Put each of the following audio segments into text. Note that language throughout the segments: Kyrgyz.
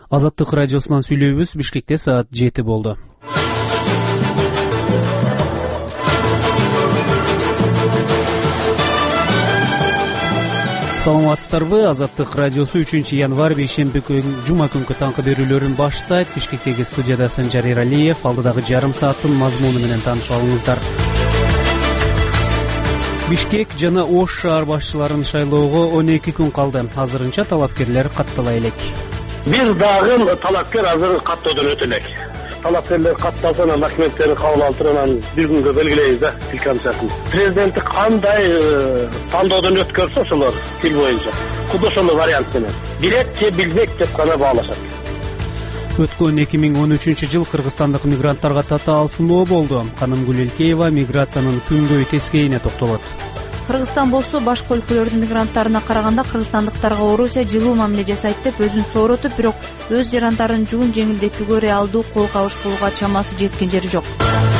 Азаттык радиосунан сүйлөйбүз. Бишкекте саат 7 болду. Саламатсыздарбы? Азаттык радиосу 3 январь бейшемби күнү жума күнкү таңкы берүүлөрүн баштайт. Бишкектеги студияда Санжар Эралиев. Алдыдагы жарым сааттын мазмуну менен таанышып алыңыздар. Бишкек жана Ош шаар башчыларын шайлоого 12 күн калды. Азырынча талапкерлер каттала элек. Бир дагы талапкер азыр каттоодон өтө элек. Талапкерлер катталса, документтерин кабыл алып турган бир күнгө белгилейбиз да, тил комиссиясын. Президенти кандай тандоодон өткөрсө ошолор тил боюнча. Кудо ошол вариант менен. Билет же билбек деп гана баалашат. Өткөн 2013 жыл кыргызстандык мигранттарга татаал сыноо болду. Канымгүл Элкеева миграциянын күнгөй тескейине токтолот. Кыргызстан болсо башка өлкөлөрдүн мигранттарына караганда кыргызстандыктарга орусия жылуу мамиле жасайт деп өзүн сооротуп, бирок өз жарандарын жуун жеңилдетүүгө реалдуу кол кабыш кылууга чамасы жеткен жери жок.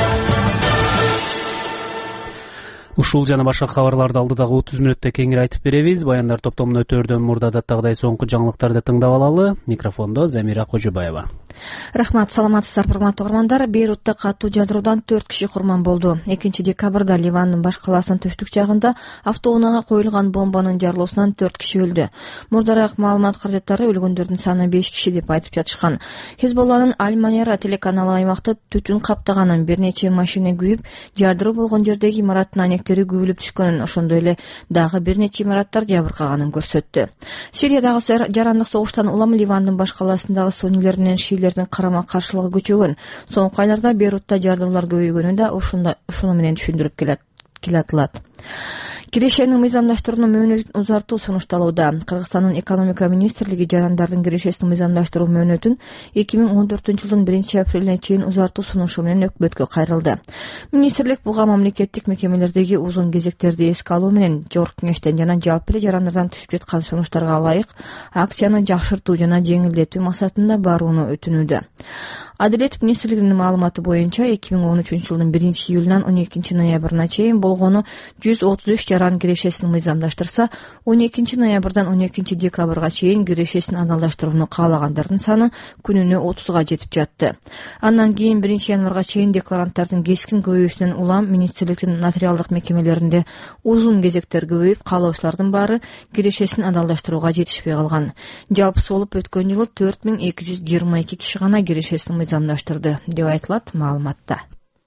Ушул жана башка кабарларды алдыдагы 30 мүнөттө кеңири айтып беребиз. Баяндар топтомун өтөрдөн мурда адаттагыдай соңку жаңылыктарды тыңдап алалы. Микрофондо Замира Кожобаева. Рахмат, саламатсыздар урматтуу угармандар. Бейрутта катуу жадыруудан 4 киши курман болду. 2-декабрда Ливандын баш калаасынын түштүк жагында автоунаага коюлган бомбанын жарылуусунан 4 киши өлдү. Мурдараак маалымат каражаттары өлгөндөрдүн саны 5 киши деп айтып жатышкан. Хезболланын Аль-Манера телеканалы аймакты түтүн каптаганын, бир нече машина күйүп, жардыруу болгон жердеги имараттын анектери күйүлүп түшкөнүн, ошондой эле дагы бир нече имараттар жабыркаганын көрсөттү. Сириядагы жарандык согуштан улам Ливандын баш калаасындагы суннилер менен шиилердин карама каршылыгы күчөгөн. Соңку айларда Бейрутта жардыруулар көбөйгөнү да ушуну менен түшүндүрүп келатылат. Кирешенин мыйзамдаштырууну мөөнөтүн узартуу сунушталууда. Кыргызстандын экономика министрлиги жарандардын кирешесин мыйзамдаштыруу мөөнөтүн 2014-жылдын 1-апрелине чейин узартуу сунушу менен өкмөткө кайрылды. Министрлик буга мамлекеттик мекемелердеги узун кезектерди эске алуу менен Жогорку кеңештен жана жалпы эле жарандардан түшүп жаткан сунуштарга ылайык акцияны жакшыртуу жана жеңилдетүү максатында барууну өтүнүүдө. Адилет министрлигинин маалыматы боюнча 2013-жылдын 1-июлунан 12-ноябрына чейин болгону 133 жаран кирешесин мыйзамдаштырса, 12-ноябрдан 12-декабрга чейин кирешесин адалдаштырууну каалагандардын саны күнүнө 30га жетип жатты. Андан кийин 1-январга чейин декларанттардын кескин көбөйүүсүнөн улам министрликтин нотариалдык мекемелеринде узун кезектер көбөйүп, каалоочулардын баары кирешесин адалдаштырууга жетишпей калган. Жалпысы болуп өткөн жылы 4222 киши гана кирешесин мыйзамдаштырды деп айтылат маалыматта.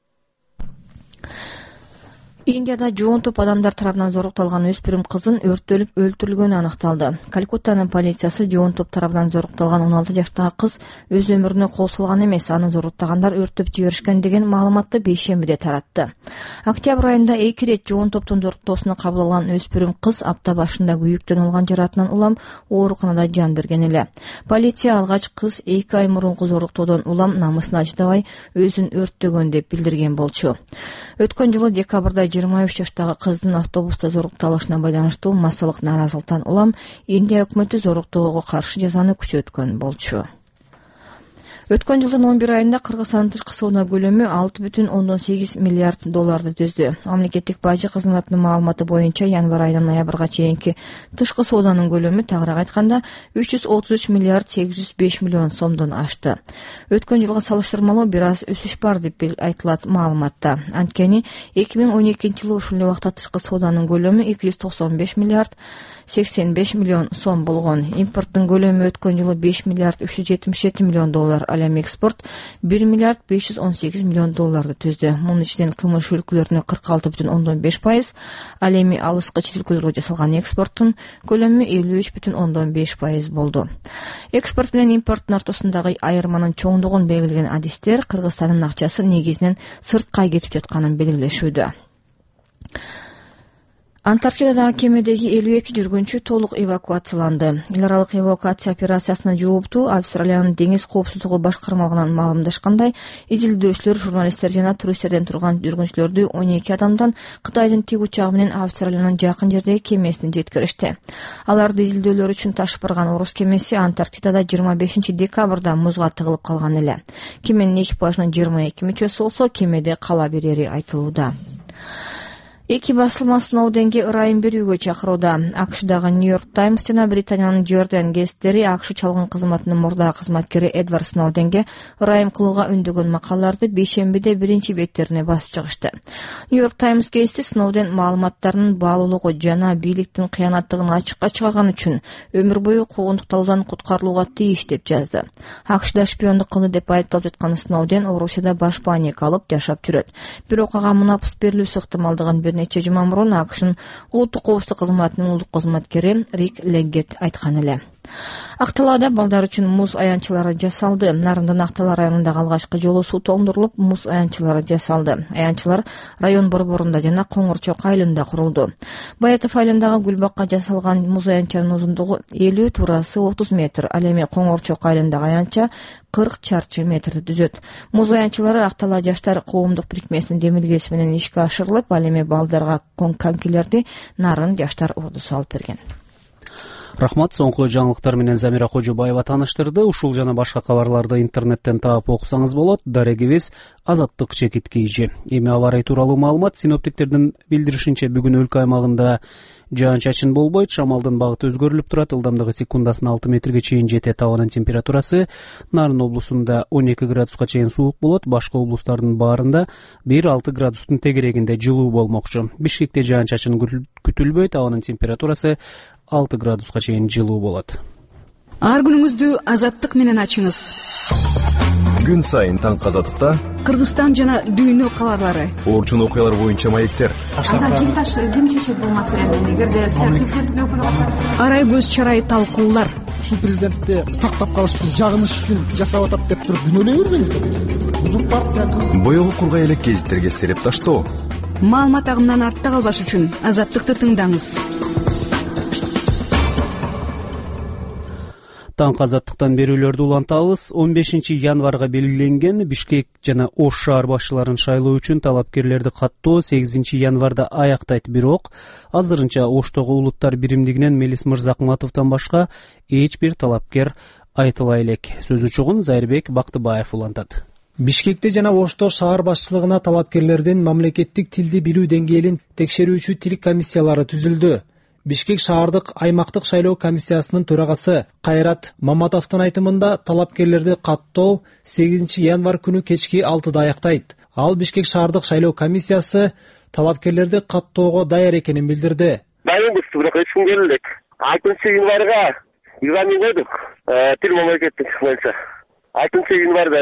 Индияда жоон топ адамдар тарабынан зорукталган өспүрүм кыздын өрттөлүп өлтүрүлгөнү аныкталды. Калькуттанын полициясы жоон топ тарабынан зорукталган 16 жаштагы кыз өз өмүрүнө кол салган эмес, аны зоруттагандар өрттөп жиберишкен деген маалыматты бейшембиде таратты. Октябрь айында 2 рет жоон топтун зоруктоосуна кабыл алган өспүрүм кыз апта башында күйүктөн алган жаратынан улам ооруканада жан берген эле. Полиция алгач кыз 2 ай мурунку зоруктоодон улам намысына чыдабай өзүн өрттөгөн деп билдирген болчу. Өткөн жылы декабрда 23 жаштагы кыздын автобуста зорукталышына байланыштуу массалык нааразылыктан улам Индия өкмөтү зоруктоого каршы жазаны күчөткөн болчу. Өткөн жылдын 11 айында Кыргызстандын тышкы соода көлөмү 6,8 миллиард долларды түздү. Мамлекеттик бажы кызматынын маалыматы боюнча январь айынан ноябрга чейинки тышкы сооданын көлөмү тагыраак айтканда 333 миллиард 805 миллион сомдон ашты. Өткөн жылга салыштырмалуу бир аз өсүш бар деп айтылат маалыматта. Анткени 2012 жылы ушул эле убакта тышкы сооданын көлөмү 295 миллиард 85 миллион сом болгон. Импорттун көлөмү өткөн жылы 5 миллиард 377 миллион доллар, ал эми экспорт 1 миллиард 518 миллион долларды түздү. Мунун ичинен кмш өлкөлөрүнө 46,5%, ал эми алыскы чет өлкөлөргө жасалган экспорттун көлөмү 53,5% болду. Экспорт менен импорттун ортосундагы айырманын чоңдугун белгилеген адистер Кыргызстандын акчасы негизинен сыртка кетип жатканын белгилешүүдө. Антарктидадагы кемедеги 52 жүргүнчү толук эвакуацияланды. Эл аралык эвакуация операциясына жооптуу Австралиянын деңиз коопсуздугу башкармалыгынан маалымдашкандай, изилдөөчүлөр, журналисттер жана туристтерден турган жүргүнчүлөрдү 12 адамдан Кытайдын тик учагы менен Австралиянын жакын жердеги кемесине жеткиришти. Аларды изилдөөлөр үчүн ташып барган орус кемеси Антарктидада 25 декабрда музга тыгылып калган эле. Кеменин экипажынын 22 мүчөсү болсо кемеде кала берери айтылууда. Эки басылма Сноуденге ырайым берүүгө чакырууда. АКШдагы Нью-Йорк Таймс жана Британиянын Жордан гезиттери АКШ чалгын кызматынын мурдагы кызматкери Эдвард Сноуденге ырайым кылууга үндөгөн макалаларды бейшембиде биринчи беттерине басып чыгышты. Нью-Йорк Таймс гезити Сноуден маалыматтарынын баалуулугу жана бийликтин кыянаттыгын ачыкка чыгарган үчүн өмүр бою куугунтукталуудан куткарылууга тийиш деп жазды. АКШда шпиондук кылды деп айыпталып жаткан Сноуден Орусияда баш паника алып жашап жүрөт. Бирок ага мунапыс берилүүсү ыктымалдыгын бир нече жума мурун АКШнын улуттук коопсуздук кызматынын улуттук кызматкери Рик Леггет айткан эле. Акталаада балдар үчүн муз аянтчылары жасалды. Нарындын Актала районундагы алгачкы жолу суу тоңдурулуп, муз аянтчылары жасалды. Аянтчылар район борборунда жана Коңорчок айылында курулду. Баятов айылындагы Гүлбакка жасалган муз аянтчанын узундугу 50, турасы 30 метр. Ал эми Коңорчок айылындагы аянтча 40 чарчы метрди түзөт. Муз аянтчылары Актала жаштар коомдук бирикмесинин демилгеси менен ишке ашырылып, ал эми балдарга конькилерди нарын жаштар ордусу алып берген. Рахмат, соңку жаңылыктар менен Замира Кожобаева тааныштырды. Ушул жана башка кабарларды интернеттен таап окусаңыз болот. Дарегибиз Азаттык чекит кийжи. Эми аба ырайы тууралуу маалымат. Синоптиктердин билдиришинче бүгүн өлкө аймагында жаан-чачын болбойт. Шамалдын багыты өзгөрүлүп турат. Ылдамдыгы секундасына 6 метрге чейин жетет. Абанын температурасы Нарын облусунда 12 градуска чейин суук болот. Башка облустардын баарында 1-6 градустун тегерегинде жылуу болмокчу. Бишкекте жаан-чачын күтүлбөйт. Абанын температурасы 6 градуска чейин жылуу болот. Ар күнүңүздү Азаттык менен ачыңыз. Күн сайын таңкы Азаттыкта Кыргызстан жана дүйнө кабарлары. Орчун окуялар боюнча маектер. Ким чечет болмаса эгерде президенттин өкүлү арай көз чарай талкуулар. Ушул президентти сактап калыш үчүн, жагыныш үчүн жасап атат деп туруп күнөөлөй бербеңиздер. Узурпация. Боёгу кургай элек гезиттерге сереп таштоо. Маалымат агымынан артта калбаш үчүн Азаттыкты тыңдаңыз. Таңкы Азаттыктан берүүлөрдү улантабыз. 15 январга белгиленген Бишкек жана Ош шаар башчыларын шайлоо үчүн талапкерлерди каттоо 8 январда аяктайт. Бирок азырынча Оштогу улуттар биримдигинен Мелис Мырзакматовдон башка эч бир талапкер айтыла элек. Сөз учугун Зайырбек Бактыбаев улантат. Бишкекте жана Ошто шаар башчылыгына талапкерлердин мамлекеттик тилди билүү деңгээлин текшерүүчү тил комиссиялары түзүлдү. Бишкек шаардык аймактык шайлоо комиссиясынын төрагасы Кайрат Маматовдун айтымында талапкерлерди каттоо 8 январ күнү кечки 6-да аяктайт. Ал Бишкек шаардык шайлоо комиссиясы талапкерлерди каттоого даяр экенин билдирди. Дайынбыз, бирок эч ким келе элек. 6 январга экзамен койдук. Тил мамлекеттик боюнча. 6 январда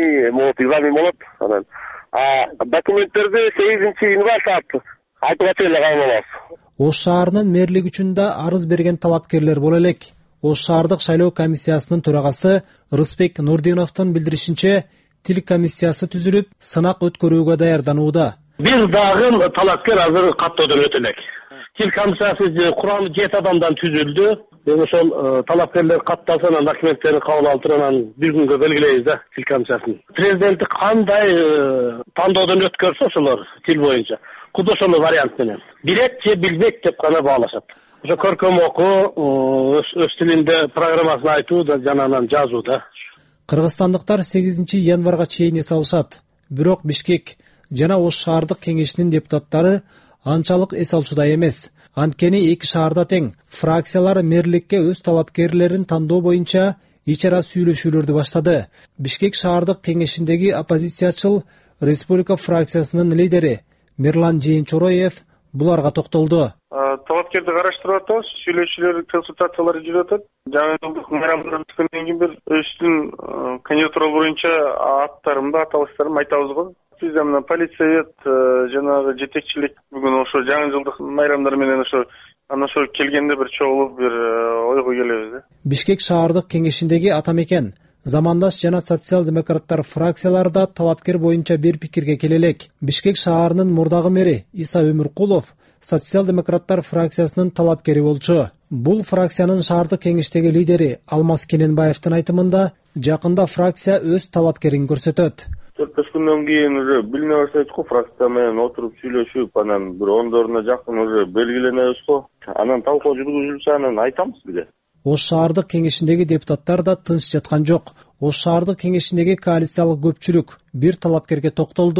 экзамен болот. Анан документтерди 8 январ саат 6-га эле кабыл алабыз. Ош шаарынын мэрлиги үчүн да арыз берген талапкерлер боло элек. Ош шаардык шайлоо комиссиясынын төрагасы Рыспек Нурдиновдун билдиришинче, тил комиссиясы түзүлүп, сынак өткөрүүгө даярданууда. Бир дагы талапкер азыр каттоодон өтө элек. Тил комиссиясы курамы 7 адамдан түзүлдү. Ошол талапкерлер катталса, анан документтерин кабыл алып туруп, анан бир күнгө белгилейбиз да тил комиссиясын. Президенти кандай тандоодон өткөрсө ошолор тил боюнча кудо ошол вариант менен билет же билбейт деп гана баалашат. Ошо көркөм окуу, өз тилинде программасын айтуу да жана анан жазуу да. Кыргызстандыктар 8 январга чейин эс алышат. Бирок Бишкек жана Ош шаардык кеңешинин депутаттары анчалык эс алчуда эмес. Анткени эки шаарда тең. Фракциялар мэрликке өз талапкерлерин тандоо боюнча ич ара сүйлөшүүлөрдү баштады. Бишкек шаардык кеңешиндеги оппозициячыл Республика фракциясынын лидери Мирлан Жээнчороев буларга токтолду. Талапкерди караштырып атабыз, сүйлөшүүлөр, консультациялар жүрүп атат. Жаңы жылдык майрамдан түшкөндөн кийин бир өзүнүн кандидатура боюнча аттарымды, аталыштарымды айтабыз го. Биз мына полиция жанагы жетекчилик бүгүн ошо жаңы жылдык майрамдар менен ошо келгенде бир чогулуп бир ойго келебиз да. Бишкек шаардык кеңешиндеги атамекен Замандаш жана социал-демократтар фракциялары да талапкер боюнча бир пикирге келе элек. Бишкек шаарынын мурдагы мэри Иса Өмүркулов социал-демократтар фракциясынын талапкери болчу. Бул фракциянын шаардык кеңештеги лидери Алмаз Кененбаевдин айтымында жакында фракция өз талапкерин көрсөтөт. 4-5 күндөн кийин уже билине баштайт го, фракция менен отуруп сүйлөшүп, анан бир 10-доруна жакын уже белгиленебиз го. Анан талкуу жүргүзүлсө анан айтамыз биз. Ош шаардык кеңешиндеги депутаттар да тынч жаткан жок. Ош шаардык кеңешиндеги коалициялык көпчүлүк бир талапкерге токтолду.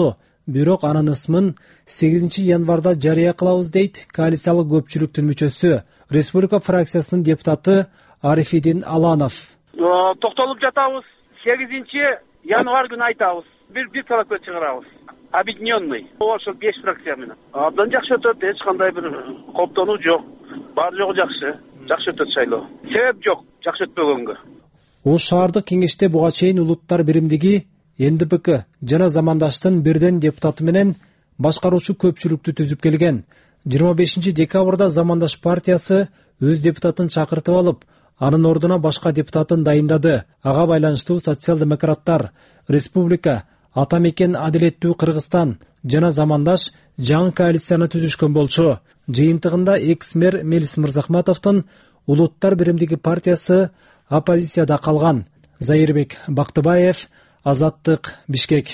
бирок анын ысмын 8 январда жарыя кылабыз дейт коалициялык көпчүлүктүн мүчөсү, республика фракциясынын депутаты Арифидин Аланов. Токтолуп жатабыз. 8 январь күнү айтабыз. Бир талапка чыгарабыз. Объединенный. Ошо 5 фракция менен. Абдан жакшы өтөт, эч кандай бир коптонуу жок. Бар жогу жакшы. Жакшы өтөт шайлоо. Себеп жок, жакшы өтпөгөнгө. Ош шаардык кеңеште буга чейин улуттар биримдиги, НДПК жана Замандаштын бирден депутаты менен башкаруучу көпчүлүктү түзүп келген. 25 декабрда Замандаш партиясы өз депутатын чакыртып алып, анын ордуна башка депутатын дайындады. Ага байланыштуу социал-демократтар, Республика, Ата мекен Адилеттүү Кыргызстан жана Замандаш жаңы коалицияны түзүшкөн болчу. Жыйынтыгында экс-мэр Мелис Мырзахматовдун Улуттар биримдиги партиясы оппозицияда калган. Заирбек Бактыбаев, Азаттык, Бишкек.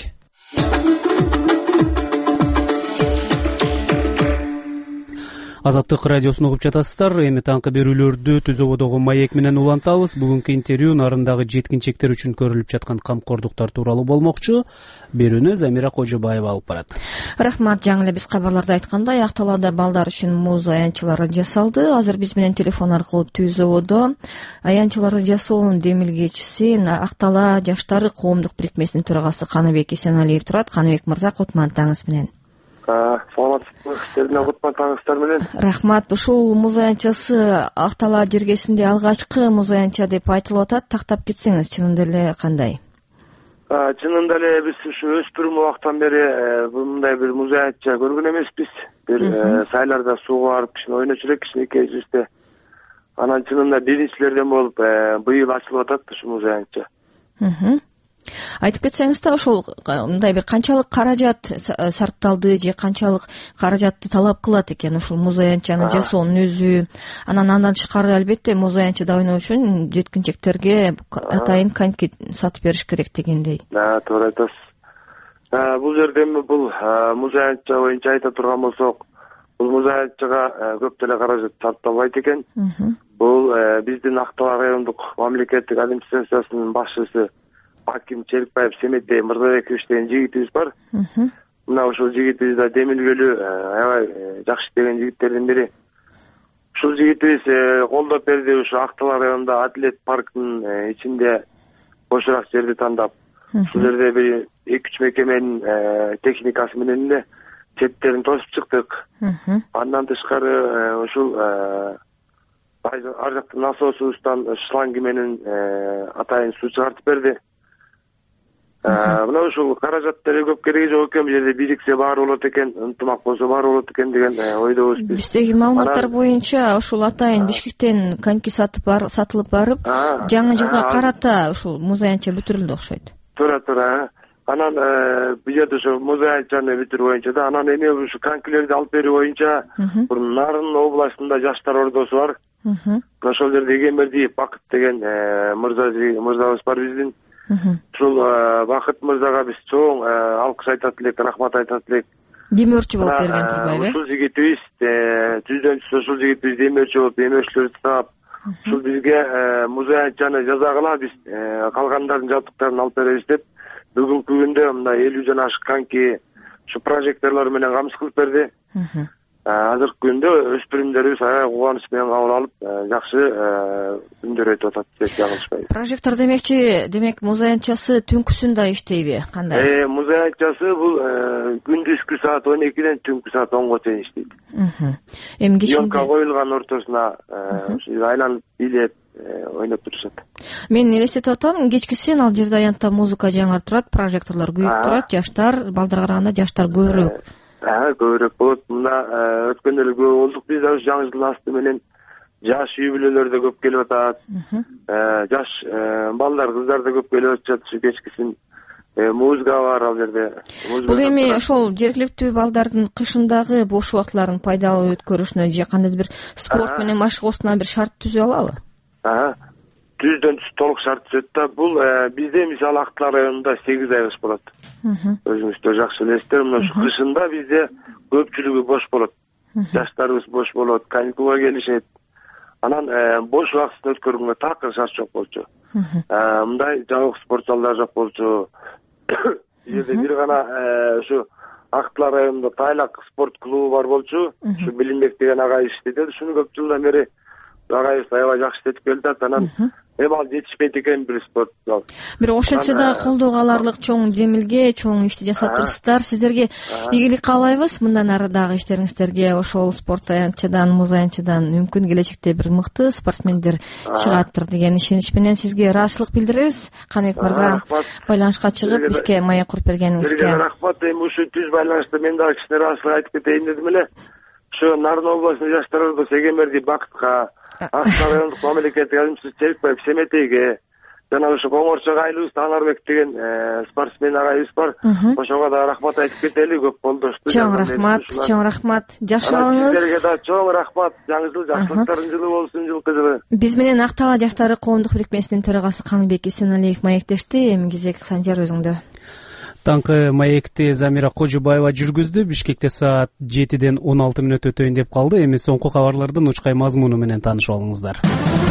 Азаттык радиосун угуп жатасыздар. Эми таңкы берүүлөрдү Түз ободогу маек менен улантабыз. Бүгүнкү интервью нарындагы жеткинчектер үчүн көрүлүп жаткан камкордуктар тууралуу болмокчу. Берүүнү Замира Кожобаева алып барат. Рахмат. Жаңы эле биз кабарларда айткандай, Акталада балдар үчүн муз аянтчалары жасалды. Азыр биз менен телефон аркылуу Түз ободо аянтчаларды жасоонун демилгечиси Актала жаштары коомдук бирикмесинин төрагасы Каныбек Эсеналиев турат. Каныбек мырза, кутман таңыңыз менен. Саламатсызбы, сиздердин кутман таңыңыздар менен. Рахмат. Ушул муз аянтчасы Актала жергесинде алгачкы муз аянтча деп айтылып атат. Тактап кетсеңиз, чынында эле кандай? Чынында эле биз ушу өспүрүм убактан бери мындай бир муз аянтча көргөн эмеспиз. Бир сайларда сууга барып кичине ойночу элек, кичинекей жүздө. Анан чынында биринчилерден болуп быйыл ачылып атат ушу муз аянтча. Айтып кетсеңиз да, ошол мындай бир канчалык каражат сарпталды же канчалык каражатты талап кылат экен ушул муз аянтчаны жасоонун өзү? Андан тышкары албетте муз аянтчада ойноо үчүн жеткинчектерге атайын коньки сатып бериш керек дегендей. Туура айтасыз. Бул жерде бул муз аянтча боюнча айта турган болсок, бул муз аянтчага көп деле каражат сарпталбайт экен. Бул биздин Актала райондук мамлекеттик администрациясынын башчысы Аким Черикбаев Семетбей Мырзабекович деген жигитибиз бар. Мына ушул жигитибиз да демилгелүү, аябай жакшы деген жигиттердин бири. Ушул жигитибиз колдоп берди. Ушу Актала районунда Адилет паркынын ичинде бошураак жерди тандап, ушул жерде бир 2-3 мекеменин техникасы менен эле четтерин тосуп чыктык. Андан тышкары ушул ар жактан насосубуздан шланги менен атайын суу чыгартып берди. Мына ушул каражаттары көп кереги жок экен, бул жерде бириксе баары болот экен, ынтымак болсо баары болот экен деген ойдобуз биз. Биздеги маалыматтар боюнча ушул атайын Бишкектен коньки сатылып барып, жаңы жылга карата ушул муз аянтча бүтүрүлдү окшойт. Туура. Анан бул жерде ошо муз аянтчаны бүтүрүү боюнча да, анан эми ушу конькилерди алып берүү боюнча Нарын областында жаштар ордосу бар. Ошол жерде Эгембердиев Бакыт деген мырзабыз бар биздин. Ушул Бакыт мырзага биз чоң алкыш айтат элек, рахмат айтат элек. Демөөрчү болуп берген турбайбы? Ушул жигитибиз жүздөн жүз ушул жигитибиз демөөрчү болуп, демөөрчүлөрдү таап, ушул бизге муз аянтчаны жазагыла, биз калгандардын жабдыктарын алып беребиз деп, бүгүнкү күндө мындай 50 жана ашык коньки ушу прожекторлор менен камсыз кылып берди. Азыркы күндө өспүрүмдөрүбүз аябай кубаныч менен кабыл алып, жакшы күндөр өтүп атат деп жаңылышпайбыз. Прожектор демек муз аянтчасы түнкүсүндө иштейби? Кандай? Муз аянтчасы бул күндүзгү саат 12ден түнкү саат 10го чейин иштейт. Эми кечинде съемка коюлган ортосуна айланып бийлеп ойноп турушат. Мен элестетип атам, кечкисин ал жерде аянтта музыка жаңырып турат, прожекторлор күйүп турат, жаштар, балдарга караганда жаштар көбүрөөк. Көбүрөөк болот. Мына өткөн эле көп болдук биз да жаңы жыл асты менен жаш үй бүлөлөр да көп келип атат. Жаш балдар, кыздар да көп келип атышат ушу кечкисин. Музыка бар ал жерде. Бул эми ошол жергиликтүү балдардын кышындагы бош убактыларын пайдалуу өткөрүшүнө же кандайдыр бир спорт менен машыгуусуна бир шарт түзүп алабы? Түздөн түз толук шарт түзөт да. Бул бизде мисалы Актала районунда 8 ай кыш болот. Өзүңүз да жакшы билесиздер, мына ушу кышында бизде көпчүлүгү бош болот. Жаштарыбыз бош болот, каникулга келишет. Анан бош убактын өткөргөнгө такыр шарт жок болчу. Мындай жабык спорт залдар жок болчу. Жерде бир гана ушу Актылар районунда Тайлак спорт клубу бар болчу. Ушу Билимбек деген агай иштейт. Ушуну көп жылдан бери агайыбыз аябай жакшы иштетип келатат. Анан эми ал жетишпейт экен бир спорт зал. Бирок ошентсе да колдоого аларлык чоң демилге, чоң ишти жасап турсуздар. Сиздерге ийгилик каалайбыз. Мындан ары дагы иштериңиздерге ошол спорт аянтчадан, муз аянтчадан мүмкүн келечекте бир мыкты спортсмендер чыгаттыр деген ишенич менен сизге ыраазычылык билдиребиз. Каныбек мырза, байланышка чыгып бизге маек куруп бергениңизге рахмат. Эми ушул түз байланышта мен дагы кичине ыраазычылык айтып кетейин дедим эле. Ошо Нарын областынын жаштар Сегемерди Бактка, Актылар райондук мамлекеттик адимчилик Черикбаев Семетейге жана ошо Коңорчок айылыбыз Анарбек деген спортсмен агайыбыз бар. Ошого да рахмат айтып кетели, көп колдошту. Чоң рахмат. Жакшы алыңыз. Сиздерге да чоң рахмат. Жаңы жыл жакшылыктардын жылы болсун, жылкы жылы. Биз менен Ак Талаа жаштары коомдук бирикмесинин төрагасы Каныбек Эсеналиев маектешти. Эми кезек Санжар өзүңдө. Таңкы маекти Замира Кожубаева жүргүздү. Бишкекте саат 7-ден 16 мүнөт өтөйүн деп калды. Эми соңку кабарлардын учкай мазмуну менен таанышып алыңыздар.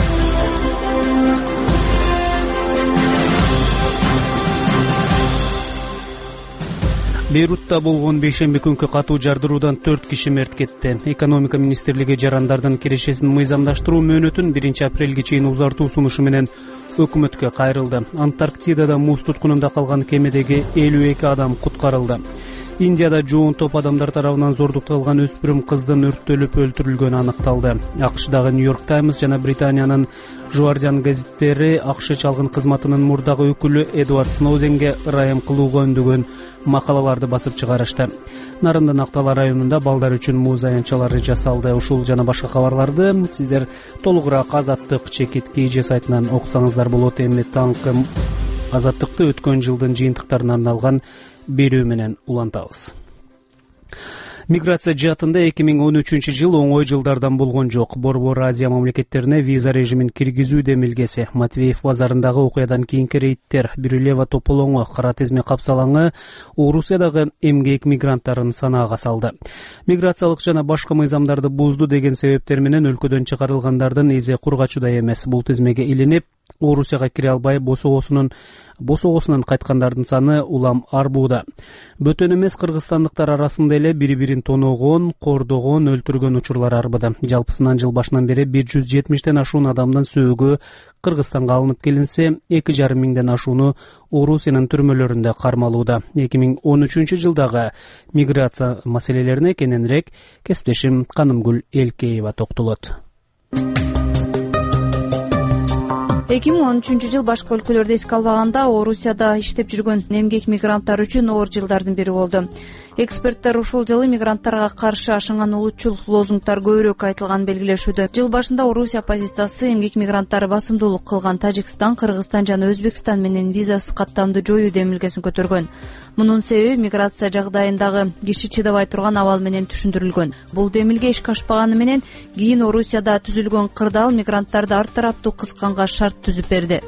Бейрутта болгон бейшемби күнкү катуу жардыруудан 4 киши мерт кетти. Экономика министрлиги жарандардын кирешесин мыйзамдаштыруу мөөнөтүн 1-апрелге чейин узартуу сунушу менен өкмөткө кайрылды. Антарктидада муз туткунунда калган кемедеги 52 адам куткарылды. Индияда жоон топ адамдар тарабынан зордукталган өспүрүм кыздын өрттөлүп өлтүрүлгөнү аныкталды. АКШдагы Нью-Йорк Таймс жана Британиянын Жуардиан газеттери АКШ чалгын кызматынын мурдагы өкүлү Эдвард Сноуденге ырайым кылууга үндөгөн макалаларды басып чыгарышты. Нарындын Ак Талаа районунда балдар үчүн муз аянтчалары жасалды. Ушул жана башка кабарларды сиздер толугураак Азаттык чекит KG сайтынан окусаңыздар болот. Эми таңкы Азаттыкты өткөн жылдын жыйынтыктарына арналган берүү менен улантабыз. Миграция жаатында 2013 жыл оңой жылдардан болгон жок. Борбор Азия мамлекеттерине виза режимин киргизүү демилгеси, Матвеев базарындагы окуядан кийинки рейдтер, Бирюлева тополоңу, Кара Тезме капсалаңы Орусиядагы эмгек мигранттарын санаага салды. Миграциялык жана башка мыйзамдарды бузду деген себептер менен өлкөдөн чыгарылгандардын эзе кургачудай эмес. Бул тизмеге илинип, Орусияга кире албай босогосунан кайткандардын саны улам арбууда. Бөтөн эмес кыргызстандыктар арасында эле бири-бирин тоноогон, кордогон, өлтүргөн учурлар арбыды. Жалпысынан жыл башынан бери 170тен ашуун адамдын сөөгү Кыргызстанга алынып келинсе, 2,5 миңден ашууну Орусиянын түрмөлөрүндө кармалууда. 2013 жылдагы миграция маселелерине кененирээк кесиптешим Канымгүл Элкеева токтолот. 2013 жыл башка өлкөлөрдө эске албаганда Орусияда иштеп жүргөн эмгек мигранттар үчүн оор жылдардын бири болду. Эксперттер ушул жылы мигранттарга каршы ашынган улутчул лозунгдар көбүрөөк айтылганын белгилешүүдө. Жыл башында Орусия оппозициясы эмгек мигранттары басымдуулук кылган Тажикстан, Кыргызстан жана Өзбекстан менен визасыз каттамды жоюу демилгесин көтөргөн. Мунун себеби миграция жагдайындагы киши чыдабай турган абал менен түшүндүрүлгөн. Бул демилге ишке ашпаганы менен кийин Орусияда түзүлгөн кырдаал мигранттарды ар тараптуу кысканга шарт түзүп берди.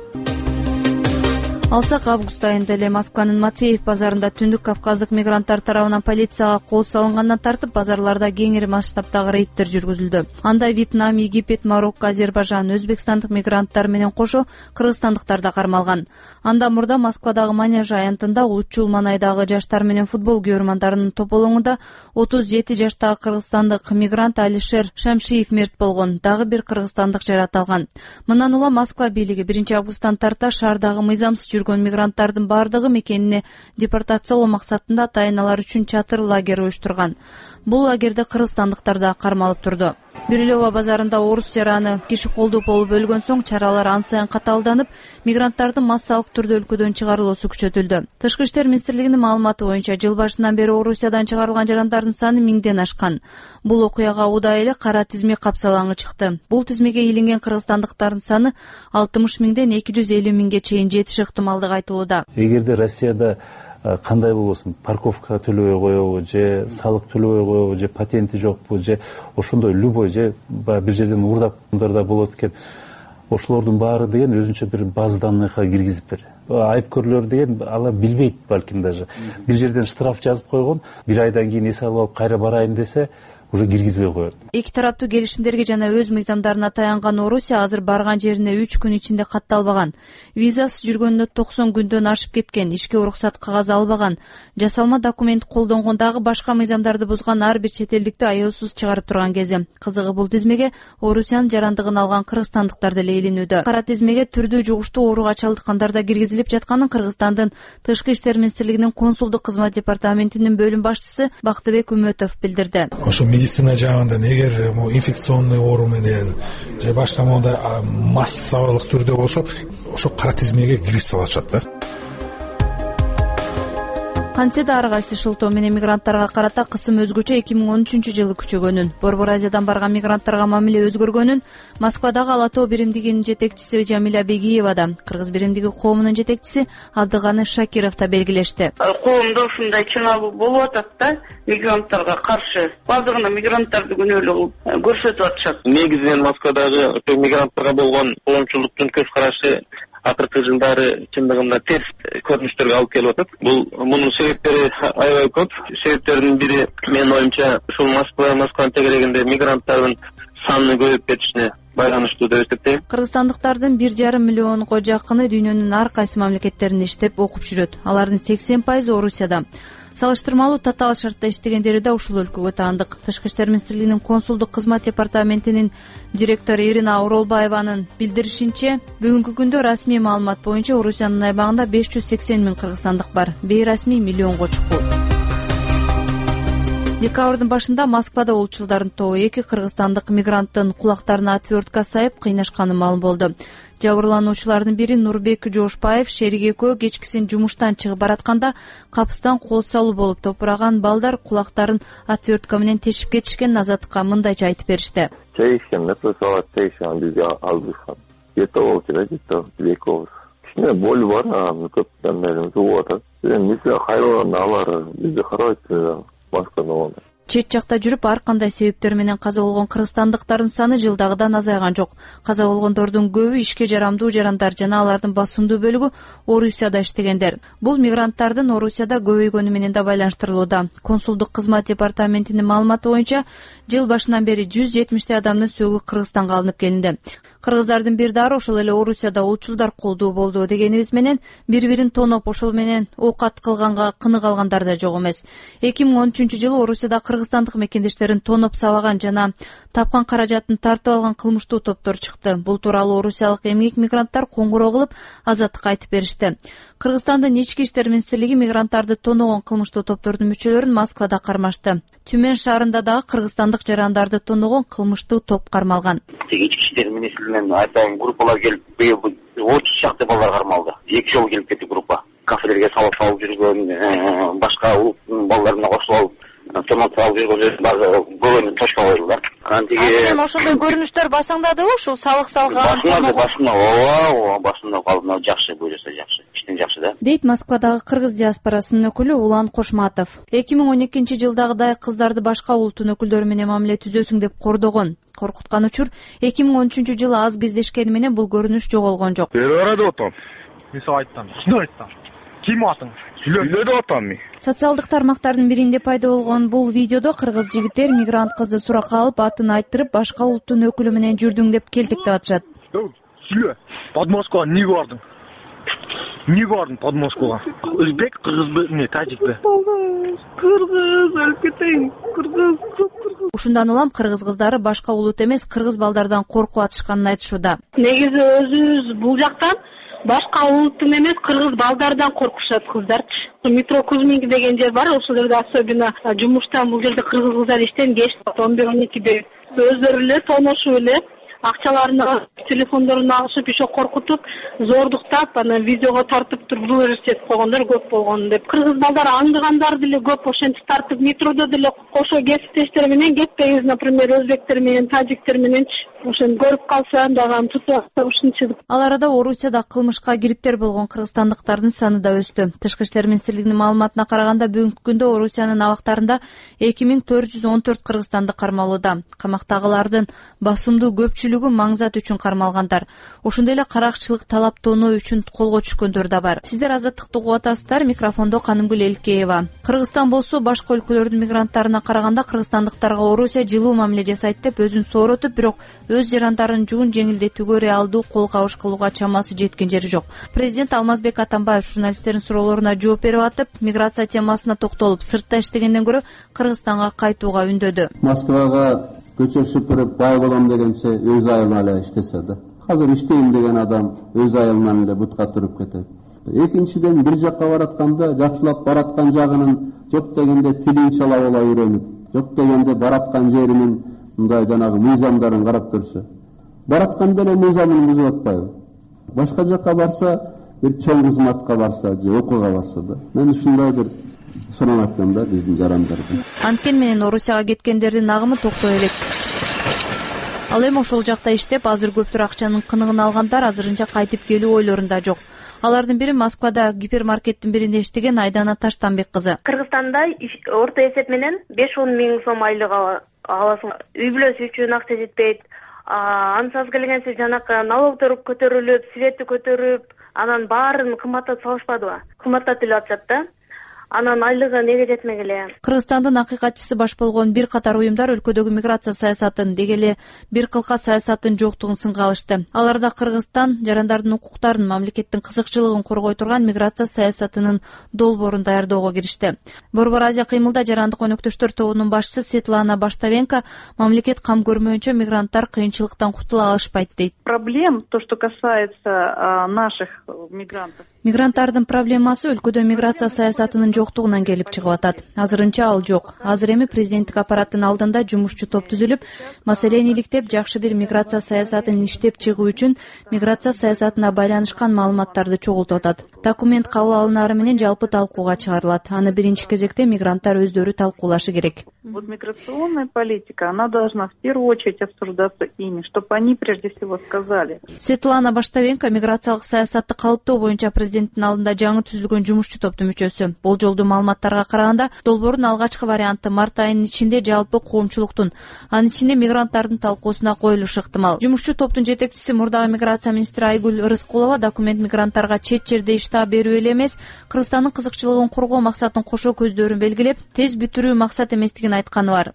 Алсак август айында эле Москванын Матвеев базарында түндүк кавказдык мигранттар тарабынан полицияга кол салынгандан тартып базарларда кеңири масштабдагы рейдтер жүргүзүлдү. Анда Вьетнам, Египет, Марокко, Азербайжан, Өзбекстандык мигранттар менен кошо кыргызстандыктар да кармалган. Анда мурда Москвадагы Манеж аянтында улутчул маанайдагы жаштар менен футбол көрмандарынын тополоңунда 37 жаштагы кыргызстандык мигрант Алишер Шамшиев мерт болгон. Дагы бир кыргызстандык жараталган. Мындан улам Москва бийлиги 1 августтан тарта шаардагы мыйзамсыз жүргөн мигранттардын бардыгы мекенине депортациялоо максатында тайыналар үчүн чатыр лагерь уюштурган. Бул лагерде кыргызстандыктар да кармалып турду. Бирюлева базарында орус жараны киши колдоп болуп өлгөн соң чаралар ан сайын катаалданып, мигранттардын массалык түрдө өлкөдөн чыгарылуусу күчөтүлдү. Тышкы иштер министрлигинин маалыматы боюнча жыл башынан бери Орусиядан чыгарылган жарандардын саны 1000ден ашкан. Бул окуяга удай эле Кара Тизме капсалаңы чыкты. Бул тизмеге илинген кыргызстандыктардын саны 60 миңден 250 миңге чейин жетиши ыктымалдыгы айтылууда. Эгерде Россияда кандай болбосун, парковка төлөбөй коебу, же салык төлөбөй коебу, же патенти жокпу, же ошондой любой, же бир жерден уурдап болот экен. Ошолордун баары деген өзүнчө бир база данныйга киргизип бер. Айыпкөрлөр деген алар билбейт балким даже. Бир жерден штраф жазып койгон, бир айдан кийин эс алып кайра барайын десе, уже киргизбей коет. Эки тараптуу келишимдерге жана өз мыйзамдарына таянган Орусия азыр барган жерине 3 күн ичинде катталбаган, визасыз жүргөнүнө 90 күндөн ашып кеткен, ишке уруксат кагаз албаган, жасалма документ колдонгон, дагы башка мыйзамдарды бузган ар бир чет элдикти аяосуз чыгарып турган кези. Кызыгы бул тизмеге Орусиянын жарандыгын алган кыргызстандыктар деле ээленүүдө. Кара тизмеге түрдүү жугуштуу ооруга чалдыккандар да киргизилип жатканын Кыргызстандын Тышкы иштер министрлигинин консулдук кызмат департаментинин бөлүм башчысы Бактыбек Үмөтов билдирди. Ошо медицина жагында эгер инфекционный оору менен же башка мондай массалык түрдө болсо, ошо кара тизмеге киргизе алышат да. Кантсе да ар кайсы шылтоо менен мигранттарга карата кысым өзгөчө 2013-жылы күчөгөнүн, Борбор Азиядан барган мигранттарга мамиле өзгөргөнүн Москвадагы Ала Тоо биримдигинин жетекчиси Жамиля Бегиева да, Кыргыз биримдиги коомунун жетекчиси Абдыганы Шакиров да белгилешти. Коомдо ушундай чыналуу болуп атат да, мигранттарга каршы. Бардыгына мигранттарды күнөөлүү көрсөтүп атышат. Негизинен Москвадагы мигранттарга болгон коомчулуктун көз карашы акыркы жылдары чындыгында терс көрүнүштөргө алып келип атат. Мунун себептери аябай көп. Себептердин бири, менин оюмча, ушул Москванын тегерегинде мигранттардын санын көбөйүп кетишине байланыштуу деп эсептейм. Кыргызстандыктардын 1,5 миллионго жакыны дүйнөнүн ар кайсы мамлекеттеринде иштеп окуп жүрөт. Алардын 80% Орусияда. Салыштырмалуу татаал шартта иштегендери да ушул өлкөгө таандык. Тышкы иштер министрлигинин консулдук кызмат департаментинин директору Ирина Оролбаеванын билдиришинче, бүгүнкү күндө расмий маалымат боюнча Орусиянын аймагында 580 миң кыргызстандык бар, бейрасмий миллионго чукул. Декабрдын башында Москвада улчулдардын тобу 2 кыргызстандык мигранттын кулактарына отвертка сайып кыйнашканы маалым болду. Жабырлануучулардын бири Нурбек Жошпаев шерик экөө кечкисин жумуштан чыгып баратканда капыстан кол салуу болуп топураган балдар кулактарын отвертка менен тешип кетишкен. Азаттыкка мындайча айтып беришти. Чейишкен, чейишкен бизге алгышкан. Где-то около 2 веков. Кичине боль бар, көптөн бери жугуп атат. Мисля хайван алар бизди карайт. Чет жакта жүрүп ар кандай себептер менен каза болгон кыргызстандыктардын саны жылдагыдан азайган жок. Каза болгондордун көбү ишке жарамдуу жарандар жана алардын басымдуу бөлүгү Орусияда иштегендер. Бул мигранттардын Орусияда көбөйгөнү менен да байланыштырылууда. Консулдук кызмат департаментинин маалыматы боюнча, жыл башынан бери 170 адамдын сөөгү Кыргызстанга алынып келинди. Кыргыздардын бир дары ошол эле Орусияда улчулдар колдуу болду дегенибиз менен бири-бирин тоноп ошол менен оокат кылганга кынык алгандар да жок эмес. 2013-жылы Орусияда кыргызстандык мекендештерин тоноп сабаган жана тапкан каражатын тартып алган кылмыштуу топтор чыкты. Бул тууралуу орусиялык эмгек мигранттар коңгуроо кылып Азаттыкка айтып беришти. Кыргызстандын ички иштер министрлиги мигранттарды тоногон кылмыштуу топтордун мүчөлөрүн Москвада кармашты. Түмен шаарында дагы кыргызстандык жарандарды тоногон кылмыштуу топ кармалган. Ички иштер министрлигинен айтайын, группалар келип, быйыл 30 чакты балдар кармалды. 2 жолу келип кетти группа. Кафелерге сабак салып жүргөн, башка улуттун балдарына кошулуп томат салып жүргөн көбүнү точка коюлду. Эми ошондой көрүнүштөр басаңдадыбы ушул салык салган? Басында калды, жакшы, буюрса жакшы. Жакшы да. Дейт Москвадагы кыргыз диаспорасынын өкүлү Улан Кошматов. 2012-жылдагыдай кыздарды башка улуттун өкүлдөрү менен мамиле түзөсүң деп кордогон. Коркуткан учур 2013-жылы аз кездешкени менен бул көрүнүш жоголгон жок. Бербейт атам. Мен сага айттым. Ким айттым? Ким атың? Сүйлөдү атам мен. Социалдык тармактардын биринде пайда болгон бул видеодо кыргыз жигиттер мигрант кызды суракка алып, атын айттырып, башка улуттун өкүлү менен жүрдүң деп келтиктеп атышат. Сүйлө. Подмосковга эмнеге бардың? Эмнеге бардың Подмосковга? Өзбек, кыргызбы, тажикпи? Кыргыз, өлүп кетейин. Кыргыз. Ушундан улам кыргыз кыздары башка улут эмес, кыргыз балдардан коркуп атышканын айтышууда. Негизи өзүбүз бул жактан башка улуттун эмес, кыргыз балдардан коркушат кыздарчы. Метро Кузьминки деген жер бар, ошол жерде особенно жумуштан бул жерде кыргыз кыздар иштен кечти 11-12де өздөрү эле тоношуп эле акчаларын алып, телефондорун алышып, еще коркутуп, зордуктап, анан видеого тартып туруп этип койгондор көп болгон деп. Кыргыз балдар аңдыгандар деле көп, ошентип тартып метродо деле кошо кесиптештер менен кетпейбиз, например, өзбектер менен, тажиктер мененчи. Ошон көрүп калсам дагы тутуп ушунча. Ал арада Орусияда кылмышка кириптер болгон кыргызстандыктардын саны да өстү. Тышкы иштер министрлигинин маалыматына караганда, бүгүнкү күндө Орусиянын абактарында 2414 кыргызстандык кармалууда. Камактагылардын басымдуу көпчүлүгү көпчүлүгү маңзат үчүн кармалгандар. Ошондой эле каракчылык талаптонуу үчүн колго түшкөндөр да бар. Сиздер Азаттыкты угуп атасыздар. Микрофондо Канымгүл Элкеева. Кыргызстан болсо башка өлкөлөрдүн мигранттарына караганда кыргызстандыктарга Орусия жылуу мамиле жасайт деп өзүн сооротуп, бирок өз жарандарын жуун жеңилдетүүгө реалдуу кол кабыш кылууга чамасы жеткен жери жок. Президент Алмазбек Атамбаев журналисттердин суроолоруна жооп берип атып, миграция темасына токтолуп, сыртта иштегенден көрө Кыргызстанга кайтууга үндөдү. Москвага көчө сүпүрүп бай болом дегенче өз айылына эле иштесе да. Азыр иштейм деген адам өз айылынан эле бутка туруп кетет. Экинчиден, бир жакка баратканда жакшылап бараткан жагынын жок дегенде тилин чала бола үйрөнүп, жок дегенде бараткан жеринин мындай жанагы мыйзамдарын карап көрсө, баратканда эле мыйзамын бузуп атпайбы? Башка жакка барса, бир чоң кызматка барса же окууга барса да. Мен ушундай бир сурап атам да биздин жарандарга. Анткени менен Орусияга кеткендердин агымы токтой элек. Ал эми ошол жакта иштеп, азыр көптөр акчанын кыныгын алгандар азырынча кайтып келүү ойлорунда жок. Алардын бири Москвада гипермаркеттин биринде иштеген Айдана Таштанбек кызы. Кыргызстанда орто эсеп менен 5-10 миң сом айлык аласың. Үй бүлөсү үчүн акча жетпейт. Ансыз келгенсе жанакы налогдор көтөрүлүп, светти көтөрүп, анан баарын кымбаттатып салышпадыбы? Кымбаттатып атышат да. Анан айлыгы неге жетмек эле? Кыргызстандын акыйкатчысы баш болгон бир катар уюмдар өлкөдөгү миграция саясатын, деги эле бир кылка саясаттын жоктугун сынга алышты. Аларда Кыргызстан жарандардын укуктарын, мамлекеттин кызыкчылыгын коргой турган миграция саясатынын долбоорун даярдоого киришти. Борбор Азия кыймылда жарандык өнөктөштөр тобунун башчысы Светлана Баштовенко мамлекет кам көрмөйүнчө мигранттар кыйынчылыктан кутула алышпайт дейт. Проблем, то, что касается наших мигрантов. Мигранттардын проблемасы өлкөдө миграция саясатынын жоктугунан келип чыгып атат. Азырынча ал жок. Азыр эми президенттик аппараттын алдында жумушчу топ түзүлүп, маселени иликтеп, жакшы бир миграция саясатын иштеп чыгуу үчүн миграция саясатына байланышкан маалыматтарды чогултуп атат. Документ кабыл алынары менен жалпы талкууга чыгарылат. Аны биринчи кезекте мигранттар өздөрү талкуулашы керек. Вот миграционная политика, она должна в первую очередь обсуждаться ими, чтобы они прежде всего сказали. Светлана Баштовенко миграциялык саясатты калыптоо боюнча президенттин алдында жаңы түзүлгөн жумушчу топтун мүчөсү. Болжолдуу маалыматтарга караганда, долбоордун алгачкы варианты март айынын ичинде жалпы коомчулуктун, анын ичинде мигранттардын талкуусуна коюлушу ыктымал. Жумушчу топтун жетекчиси мурдагы миграция министри Айгүл Рыскулова документ мигранттарга чет жерде штаб берүү эле эмес, Кыргызстандын кызыкчылыгын коргоо максатын кошо көздөрүн белгилеп, тез бүтүрүү максат эместигин айтканы бар.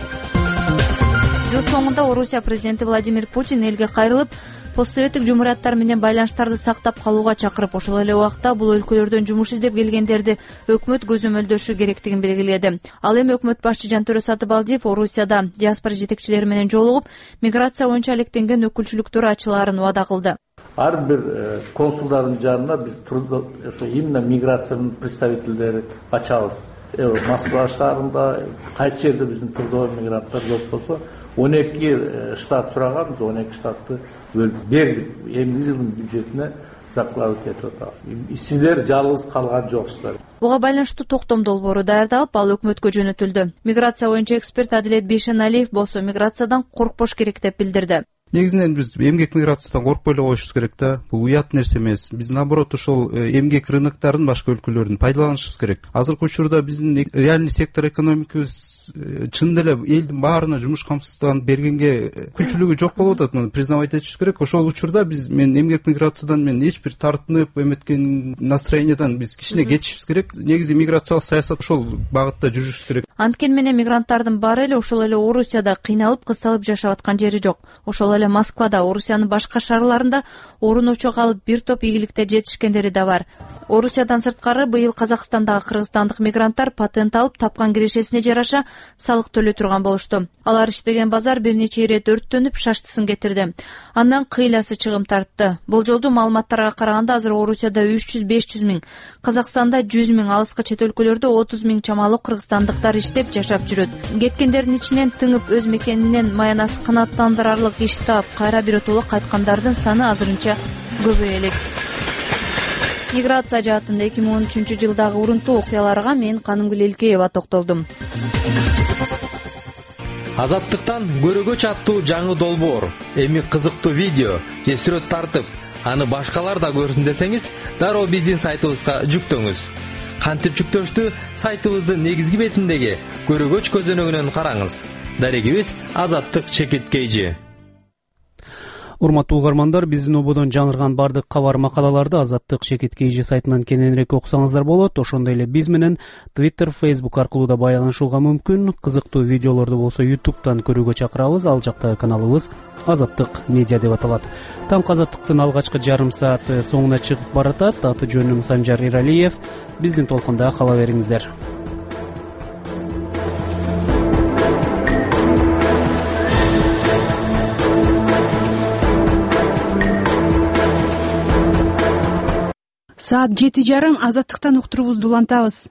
Жыл соңунда Орусия президенти Владимир Путин элге кайрылып, постсоветтик жумурияттар менен байланыштарды сактап калууга чакырып, ошол эле убакта бул өлкөлөрдөн жумуш издеп келгендерди өкмөт көзөмөлдөшү керектигин белгиледи. Ал эми өкмөт башчы Жантөрө Сатыбалдиев Орусияда диаспора жетекчилери менен жолугуп, миграция боюнча алектенген өкүлчүлүктөр ачылаарын убада кылды. Ар бир консулдардын жанына биз ошо именно миграциянын представительдери ачабыз. Москва шаарында кайсы жерде биздин трудовой мигранттар жок болсо 12 штат сураганбыз, 12 штатты бердик. Эмки жылдын бюджетине заклад этип атабыз. Сиздер жалгыз калган жоксуздар. Буга байланыштуу токтом долбоору даярдалып, ал өкмөткө жөнөтүлдү. Миграция боюнча эксперт Адилет Бейшеналиев болсо миграциядан коркпош керек деп билдирди. Негизинен биз эмгек миграциядан коркпой эле коюшубуз керек да. Бул уят нерсе эмес. Биз наоборот ошол эмгек рыноктарын башка өлкөлөрдүн пайдаланышыбыз керек. Азыркы учурда биздин реальный сектор экономикабыз чын эле элдин баарына жумуш камсыздыгын бергенге күнчүлүгү жок болуп атат. Признавать этишибиз керек. Ошол учурда биз эмгек миграциядан эч бир тартынып эметкен настроениядан биз кичине кетишибиз керек. Негизи миграциялык саясат ошол багытта жүрүшүбүз керек. Анткени менен мигранттардын баары эле ошол эле Орусияда кыйналып, кысталып жашап аткан жери жок. Ошол эле Москвада, Орусиянын башка шаарларында орун очок алып бир топ ийгиликтер жетишкендери да бар. Орусиядан сырткары быйыл Казакстандагы кыргызстандык мигранттар патент алып, тапкан кирешесине жараша салык төлөй турган болушту. Алар иштеген базар бир нече ирет өрттөнүп, шаштысын кетирди. Андан кыйласы чыгым тартты. Болжолдуу маалыматтарга караганда азыр Орусияда 300-500 миң, Казакстанда 100 миң, алыскы чет өлкөлөрдө 30 миң чамалуу кыргызстандыктар иштеп жашап жүрөт. Кеткендердин ичинен тыңып өз мекенинен маянасы канааттандырарлык иш таап, кайра биротоло кайткандардын саны азырынча көбөйө элек. Миграция жаатында 2013 жылдагы урунтуу окуяларга мен Канымгүл Элкеева токтолдум. Азаттыктан көрөгөч аттуу жаңы долбоор, эми кызыктуу видео же сүрөт тартып, аны башкалар да көрсүн десеңиз, дароо биздин сайтыбызга жүктөңүз. Кантип жүктөштү? Сайтыбыздын негизги бетиндеги көрөгөч көзөнөгүнөн караңыз. Дарегибиз Азаттык _KG. Урматтуу угармандар, биздин ободон жаңырган бардык кабар макалаларды Азаттык чекит.kg сайтынан кененирээк окусаңыздар болот. Ошондой эле биз менен Twitter, Facebook аркылуу да байланышууга мүмкүн. Кызыктуу видеолорду болсо YouTube'дан көрүүгө чакырабыз. Ал жакта каналыбыз Азаттык медиа деп аталат. Таңкы Азаттыктын алгачкы жарым сааты соңуна чыгып баратат. Аты жөнүм Санжар Иралиев. Биздин толкунда кала бериңиздер. Саат 7:30 Азаттыктан уктуруубузду улантабыз.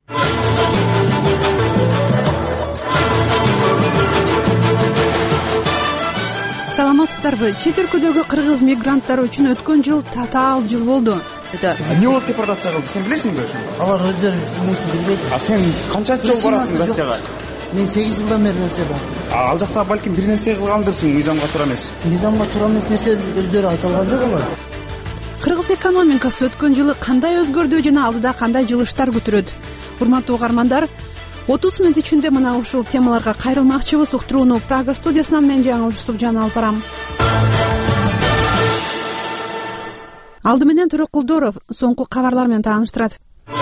Саламатсыздарбы? Чет өлкөдөгү кыргыз мигранттары үчүн өткөн жыл татаал жыл болду. Эмне болуп депортация кылды, сен билесиңби ошону? Алар өздөрү билбейт. Сен канча жол барасың Россияга? Мен 8 жылдан бери Россияда. Ал жакта балким бир нерсе кылгандырсың, мыйзамга туура эмес. Мыйзамга туура эмес нерсе өздөрү айта алган жок алар. Кыргыз экономикасы өткөн жылы кандай өзгөрдү жана алдыда кандай жылыштар күтүрөт? Урматтуу угармандар, 30 мүнөт ичинде мына ушул темаларга кайрылмакчыбыз. Уктурууну Прага студиясынан мен Жаңыл Жусупжан алып барам. Алды менен Төрөкулдоров соңку кабарлар менен тааныштырат.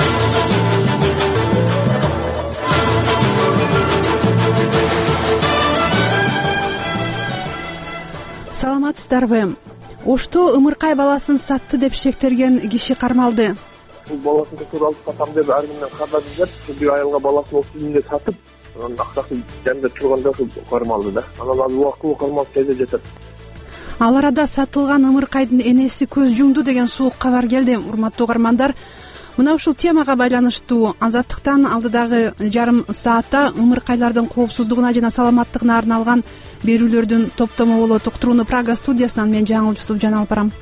Саламатсыздарбы? Ошто ымыркай баласын сатты деп шектелген киши кармалды. Бул баласын көтөрүп сатам деп ар кимден кагаз жазып, бир айылга баласын 30 миңге сатып, анан акчасын жанында турганда кармалды да. Анан ал убактылуу кармалып келе жатат. Ал арада сатылган ымыркайдын энеси көз жумду деген суук кабар келди. Урматтуу угармандар, мына ушул темага байланыштуу Азаттыктан алдыдагы жарым саатта ымыркайлардын коопсуздугуна жана саламаттыгына арналган берүүлөрдүн топтому болот. Уктурууну Прага студиясынан мен Жаңыл Жусупжан алып барам.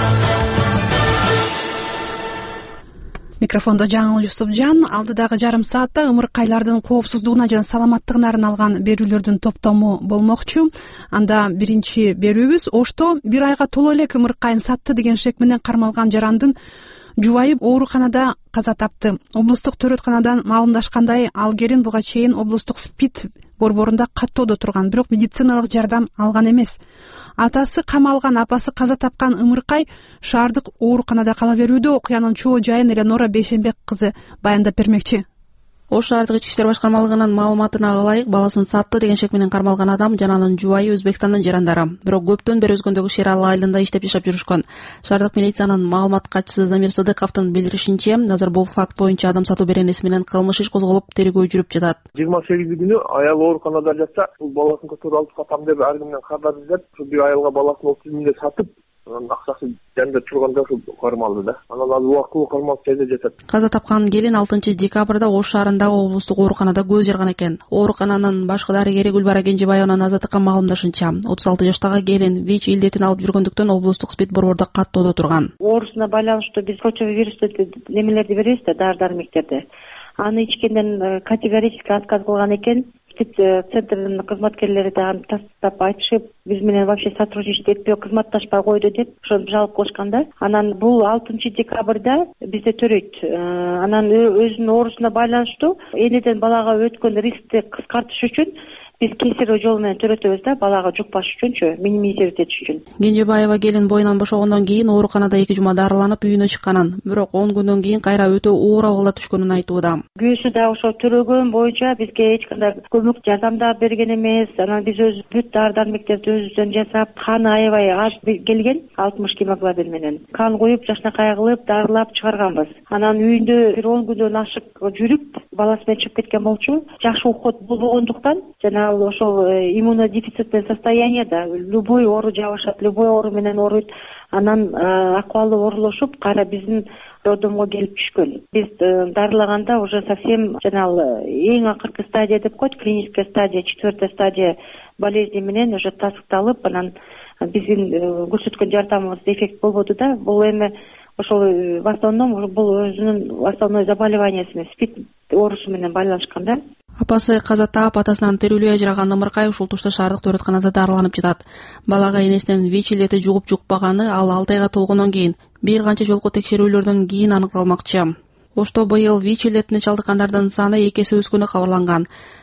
Микрофондо Жаңыл Жусупжан. Алдыдагы жарым саатта ымыркайлардын коопсуздугуна жана саламаттыгына арналган берүүлөрдүн топтому болмокчу. Анда биринчи берүүбүз Ошто бир айга толо элек ымыркайын сатты деген шек менен кармалган жарандын жубайы ооруканада каза тапты. Облустук төрөтканадан маалымдашкандай, ал келин буга чейин облустук СПИД борборунда каттоодо турган, бирок медициналык жардам алган эмес. Атасы камалган, апасы каза тапкан ымыркай шаардык ооруканада кала берүүдө. Окуянын чоо жайын Эленора Бейшенбек кызы баяндап бермекчи. Ош шаардык ички иштер башкармалыгынын маалыматына ылайык, баласын сатты деген шек менен кармалган адам жана анын жубайы Өзбекстандын жарандары. Бирок көптөн бери өзгөндөгү Шералы айылында иштеп жашап жүрүшкөн. Шаардык милициянын маалымат катчысы Замир Сыдыковдун билдиришинче, азыр бул факт боюнча адам сатуу беренеси менен кылмыш иш козголуп, тергөө жүрүп жатат. 28-күнү аял ооруканада жатса, бул баласын көтөрүп алып сатам деп ар кимден кагаз жазып, бир айылга баласын 30 миңге сатып, анан акчасын жанында турганда кармалды да. Анан ал убактылуу кармалып келе жатат. Каза тапкан келин 6 декабрда Ош шаарындагы облустук ооруканада көз жарган экен. Оорукананын башкы дарыгери Гүлбара Кенжебаеванын Азаттыкка маалымдашынча, 36 жаштагы келин ВИЧ илдетин алып жүргөндүктөн облустук СПИД борборунда каттоодо турган. Оорусуна байланыштуу биз противовирустуу немелерди беребиз да, дары-дармектерди. Аны ичкенден категорически отказ кылган экен. Центрдин кызматкерлери дагы тастап айтышып, биз менен вообще сотрудничать этпей, кызматташпай койду деп ошону жалоп кылышканда, анан бул 6 декабрда бизде төрөйт. Анан өзүнүн оорусуна байланыштуу энеден балага өткөн рискти кыскартыш үчүн биз кесарь жол менен төрөтөбүз да, балага жукпаш үчүнчү, минимизировать этиш үчүн. Кенжебаева келин боюнан бошогондон кийин ооруканада 2 жума дарыланып үйүнө чыкканын, бирок 10 күндөн кийин кайра өтө оор абалда түшкөнүн айтууда. Күйөөсү да ошо төрөгөн боюнча бизге эч кандай көмөк жардам да берген эмес. Анан биз өз бүт дары-дармектерди өзүбүздөн жасап, каны аябай аз келген, 60 гемоглобин менен. Кан коюп, жашнакай кылып, дарылап чыгарганбыз. Анан үйүндө бир 10 күндөн ашык жүрүп, баласы менен чыгып кеткен болчу. Жакшы уход болбогондуктан жана ошол иммунодефицитный состоянияда любой оору жабышат, любой оору менен ооруйт. Анан акыбалы оорулошуп, кайра биздин роддомго келип түшкөн. Биз дарылаганда уже совсем жанагы эң акыркы стадия деп коет, клиническая стадия, 4-я стадия болезни менен уже тасыкталып, анан биздин көрсөткөн жардамыбыз эффект болбоду да. Бул эми ошол в основном бул өзүнүн основной заболеваниясы СПИД оорусу менен байланышкан да. Апасы каза таап, атасынан терүүлөй ажыраган ымыркай ушул тушта шаардык төрөтканада дарыланып жатат. Балага энесинен ВИЧ илдети жугуп-жукпаганы ал 6 айга толгондон кийин, бир канча жолку текшерүүлөрдөн кийин аныкталмакчы. Ошто быйыл ВИЧ илдетине чалдыккандардын саны 2 эсе өскөнү кабарланган.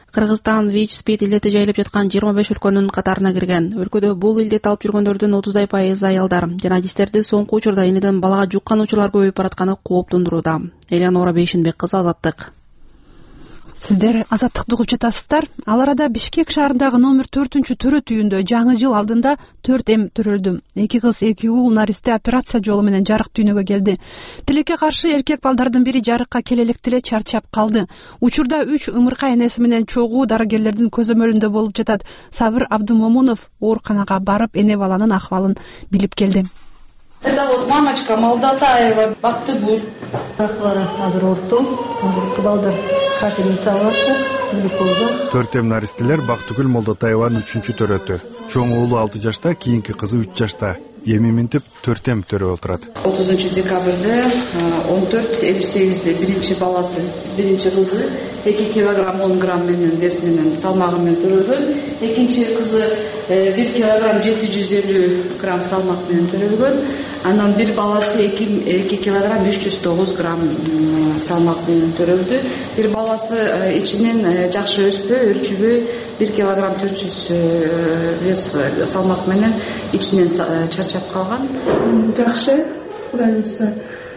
Кыргызстан ВИЧ-СПИД илдети жайылып жаткан 25 өлкөнүн катарына кирген. Өлкөдө бул илдет алып жүргөндөрдүн 30% аялдар. Журналисттерди соңку учурда энеден балага жуккан учурлар көбөйүп баратканы кооптондурууда. Элеонора Бейшенбек кызы, Азаттык. Сиздер Азаттыкты угуп жатасыздар. Ал арада Бишкек шаарындагы номер 4-төрөт үйүндө жаңы жыл алдында 4 эм төрөлдү. 2 кыз 2 уул наристе операция жолу менен жарык дүйнөгө келди. Тилекке каршы эркек балдардын бири жарыкка келе электе эле чарчап калды. Учурда 3 ымыркай энеси менен чогуу дарыгерлердин көзөмөлүндө болуп жатат. Сабыр Абдумомунов ооруканага барып эне баланын акыбалын билип келди. Это вот мамочка Молдатаева, Бактыгуль. Азыр ооруптум. Балдар капельница алышат, глюкоза. 4 эм наристелер Бактыгүл Молдатаеванын 3-төрөтү. Чоң уулу 6 жашта, кийинки кызы 3 жашта. Эми минтип 4 эм төрөп отурат. 30 декабрда 14-58-де биринчи баласы, биринчи кызы 2 килограмм 10 грамм менен вес менен салмагы менен төрөлгөн. Экинчи кызы 1 килограмм 750 грамм салмак менен төрөлгөн. Анан бир баласы 2 килограмм 309 грамм салмак менен төрөлдү. Бир баласы ичинен жакшы өспөй, өрчүбөй 1 килограмм 400 вес салмак менен ичинен чарчап калган. Жакшы, Кудай буйрса.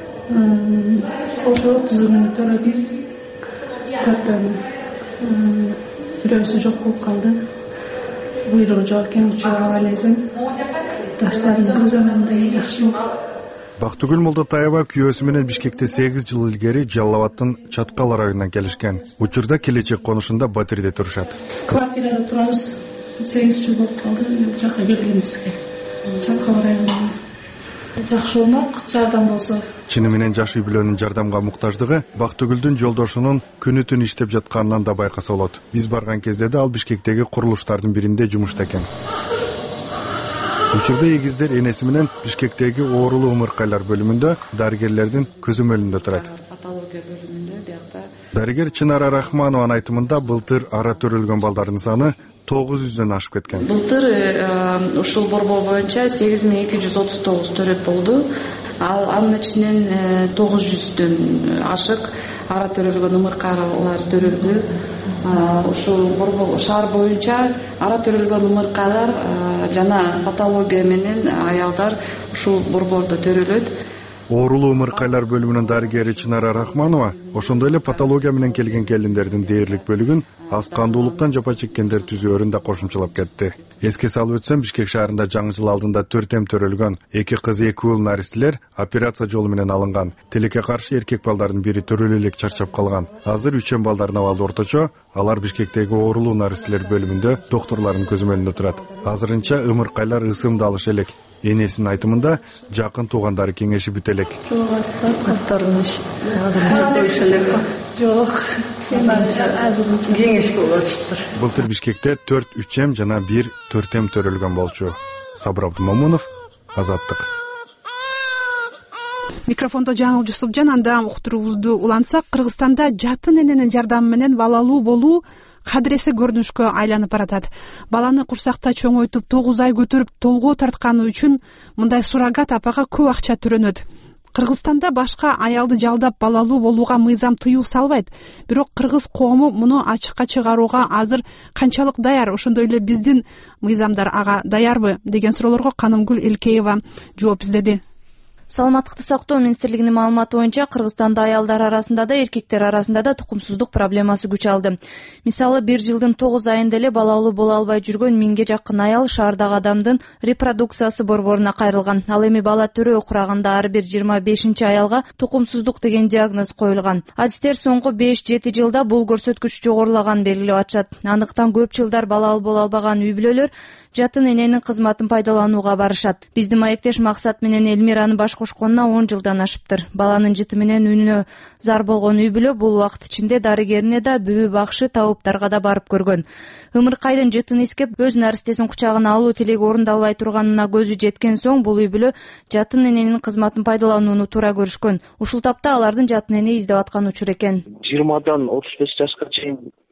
Ошо түзүмүнө төрөбү. Бирөөсү жок болуп калды. Буйругу жок экен, учурга элесин. Даштардын көзөмөлүндө жакшы. Бактыгүл Молдатаева күйөөсү менен Бишкекте 8 жыл илгери Жалал Абадтын Чаткал районунан келишкен. Учурда келечек конушунда батирде турушат. Квартирада турабыз. 8 жыл болуп калды. Жакка келгенибизге. Чаткал районунан. Жакшы болмок, жардам болсо. Чыны менен жаш үй бүлөнүн жардамга муктаждыгы Бактыгүлдүн жолдошунун күнү-түн иштеп жатканынан да байкаса болот. Биз барган кезде да ал Бишкектеги курулуштардын биринде жумушта экен. Учурда эгиздер энеси менен Бишкектеги оорулуу ымыркайлар бөлүмүндө дарыгерлердин көзөмөлүндө турат. Патология бөлүмүндө биякта. Дарыгер Чынара Рахманованын айтымында былтыр ара төрөлгөн балдардын саны 900дөн ашып кеткен. Былтыр ушул борбор боюнча 8239 төрөп болду. Ал анын ичинен 900дөн ашык ара төрөлгөн ымыркайлар төрөлдү. Ушул борбор шаар боюнча ара төрөлгөн ымыркайлар жана патология менен аялдар ушул борбордо төрөлөт. Оорулуу ымыркайлар бөлүмүнүн дарыгери Чынара Рахманова ошондой эле патология менен келген келиндердин дээрлик бөлүгүн аз кандуулуктан жапа чеккендер түзөөрүн да кошумчалап кетти. Эске салып өтсөм, Бишкек шаарында жаңы жыл алдында 4 эм төрөлгөн 2 кыз 2 уул наристелер операция жолу менен алынган. Тилекке каршы эркек балдардын бири төрөлө элек чарчап калган. Азыр 3 эм балдардын абалы орточо. Алар Бишкектеги оорулуу наристелер бөлүмүндө доктурлардын көзөмөлүндө турат. Азырынча ымыркайлар ысымды алыш элек. Энесинин айтымында жакын туугандары кеңеши бүтө элек. Жок. Азырынча кеңеш болуп атыптыр. Былтыр Бишкекте 4-3 эм жана 1-4 эм төрөлгөн болчу. Сабыр Абдумомунов, Азаттык. Микрофондо Жаңыл Жусупжан. Анда уктуруубузду улантсак, Кыргызстанда жатын эненин жардамы менен балалуу болуу кадыресе көрүнүшкө айланып баратат. Баланы курсакта чоңойтуп 9 ай көтөрүп толгоо тартканы үчүн мындай суррогат апага көп акча төлөнөт. Кыргызстанда башка аялды жалдап балалуу болууга мыйзам тыюу салбайт. Бирок кыргыз коому муну ачыкка чыгарууга азыр канчалык даяр? Ошондой эле биздин мыйзамдар ага даярбы деген суроолорго Канымгүл Элкеева жооп издеди. Саламаттыкты сактоо министрлигинин маалыматы боюнча Кыргызстанда аялдар арасында да, эркектер арасында да тукумсуздук проблемасы күч алды. Мисалы, 1 жылдын 9 айында эле балалуу боло албай жүргөн 1000ге жакын аял шаардагы адамдын репродукциясы борборуна кайрылган. Ал эми бала төрөө кураганда ар бир 25 аялга тукумсуздук деген диагноз коюлган. Адистер соңку 5-7 жылда бул көрсөткүч жогорулаганын белгилеп атышат. Андыктан көп жылдар балалуу боло албаган үй бүлөлөр жатын эненин кызматын пайдаланууга барышат. Биздин маектеш Максат менен Элмираны баш кошконуна 10 жылдан ашыптыр. Баланын жыты менен үнүнө зар болгон үй бүлө бул убакыт ичинде дарыгерине да, бүбү бакшы табыптарга да барып көргөн. Ымыркайдын жытын искеп, өз наристесин кучагына алуу тилеги орундалбай турганына көзү жеткен соң бул үй бүлө жатын эненин кызматын пайдаланууну туура көрүшкөн. Ушул тапта алардын жатын эне издеп аткан учур экен. 20дан 35 жашка чейин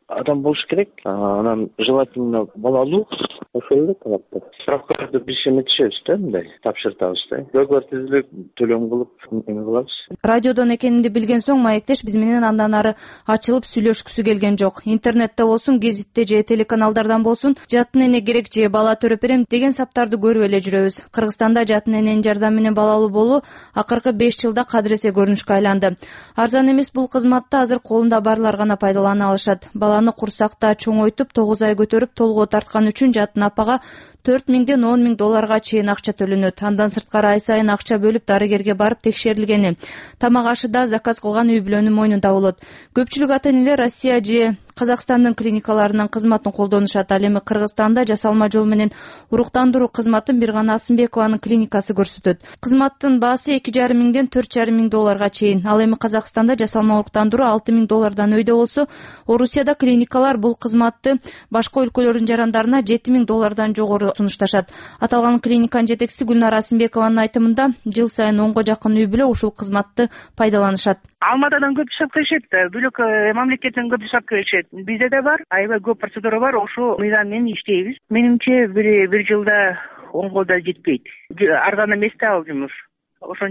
адам болуш керек, анан желательно балалуу, ошол эле талаптар. Справкаларды биз эметишебиз да, мындай тапшыртабыз да. Договор түзүлүп, төлөм кылып эме кылабыз. Радиодон экенинди билген соң маектеш биз менен андан ары ачылып сүйлөшкүсү келген жок. Интернетте болсун, гезитте же телеканалдардан болсун, жатын эне керек же бала төрөп берем деген саптарды көрүп эле жүрөбүз. Кыргызстанда жатын эненин жардамы менен балалуу болуу акыркы 5 жылда кадыресе көрүнүшкө айланды. Арзан эмес бул кызматты азыр колунда барлар гана пайдалана алышат. Баланы курсакта чоңойтуп 9 ай көтөрүп толгоо тарткан үчүн жатын апага $4,000 $10,000 долларга чейин акча төлөнөт. Андан сырткары ай сайын акча бөлүп дарыгерге барып текшерилгени, тамак ашы да заказ кылган үй бүлөнүн мойнунда болот. Көпчүлүк ата-энелер Россия же Казакстандын клиникаларынын кызматын колдонушат. Ал эми Кыргызстанда жасалма жол менен уруктандыруу кызматын бир гана Асымбекованын клиникасы көрсөтөт. Кызматтын баасы $2,5 $4,500 долларга чейин. Ал эми Казакстанда жасалма уруктандыруу $6,000 өйдө болсо, Орусияда клиникалар бул кызматты башка өлкөлөрдүн жарандарына $7,000 жогору сунушташат. Аталган клиниканын жетекчиси Гүлнара Асымбекованын айтымында, жыл сайын 10го жакын үй бүлө ушул кызматты пайдаланышат. Алматадан көп жашап келишет, бөлөк мамлекеттен көп жашап келишет. Бизде да бар, аябай көп процедура бар, ошо мыйзам менен иштейбиз. Менимче бир жылда 10го да жетпейт. Арзан эмес да ал жумуш. Ошон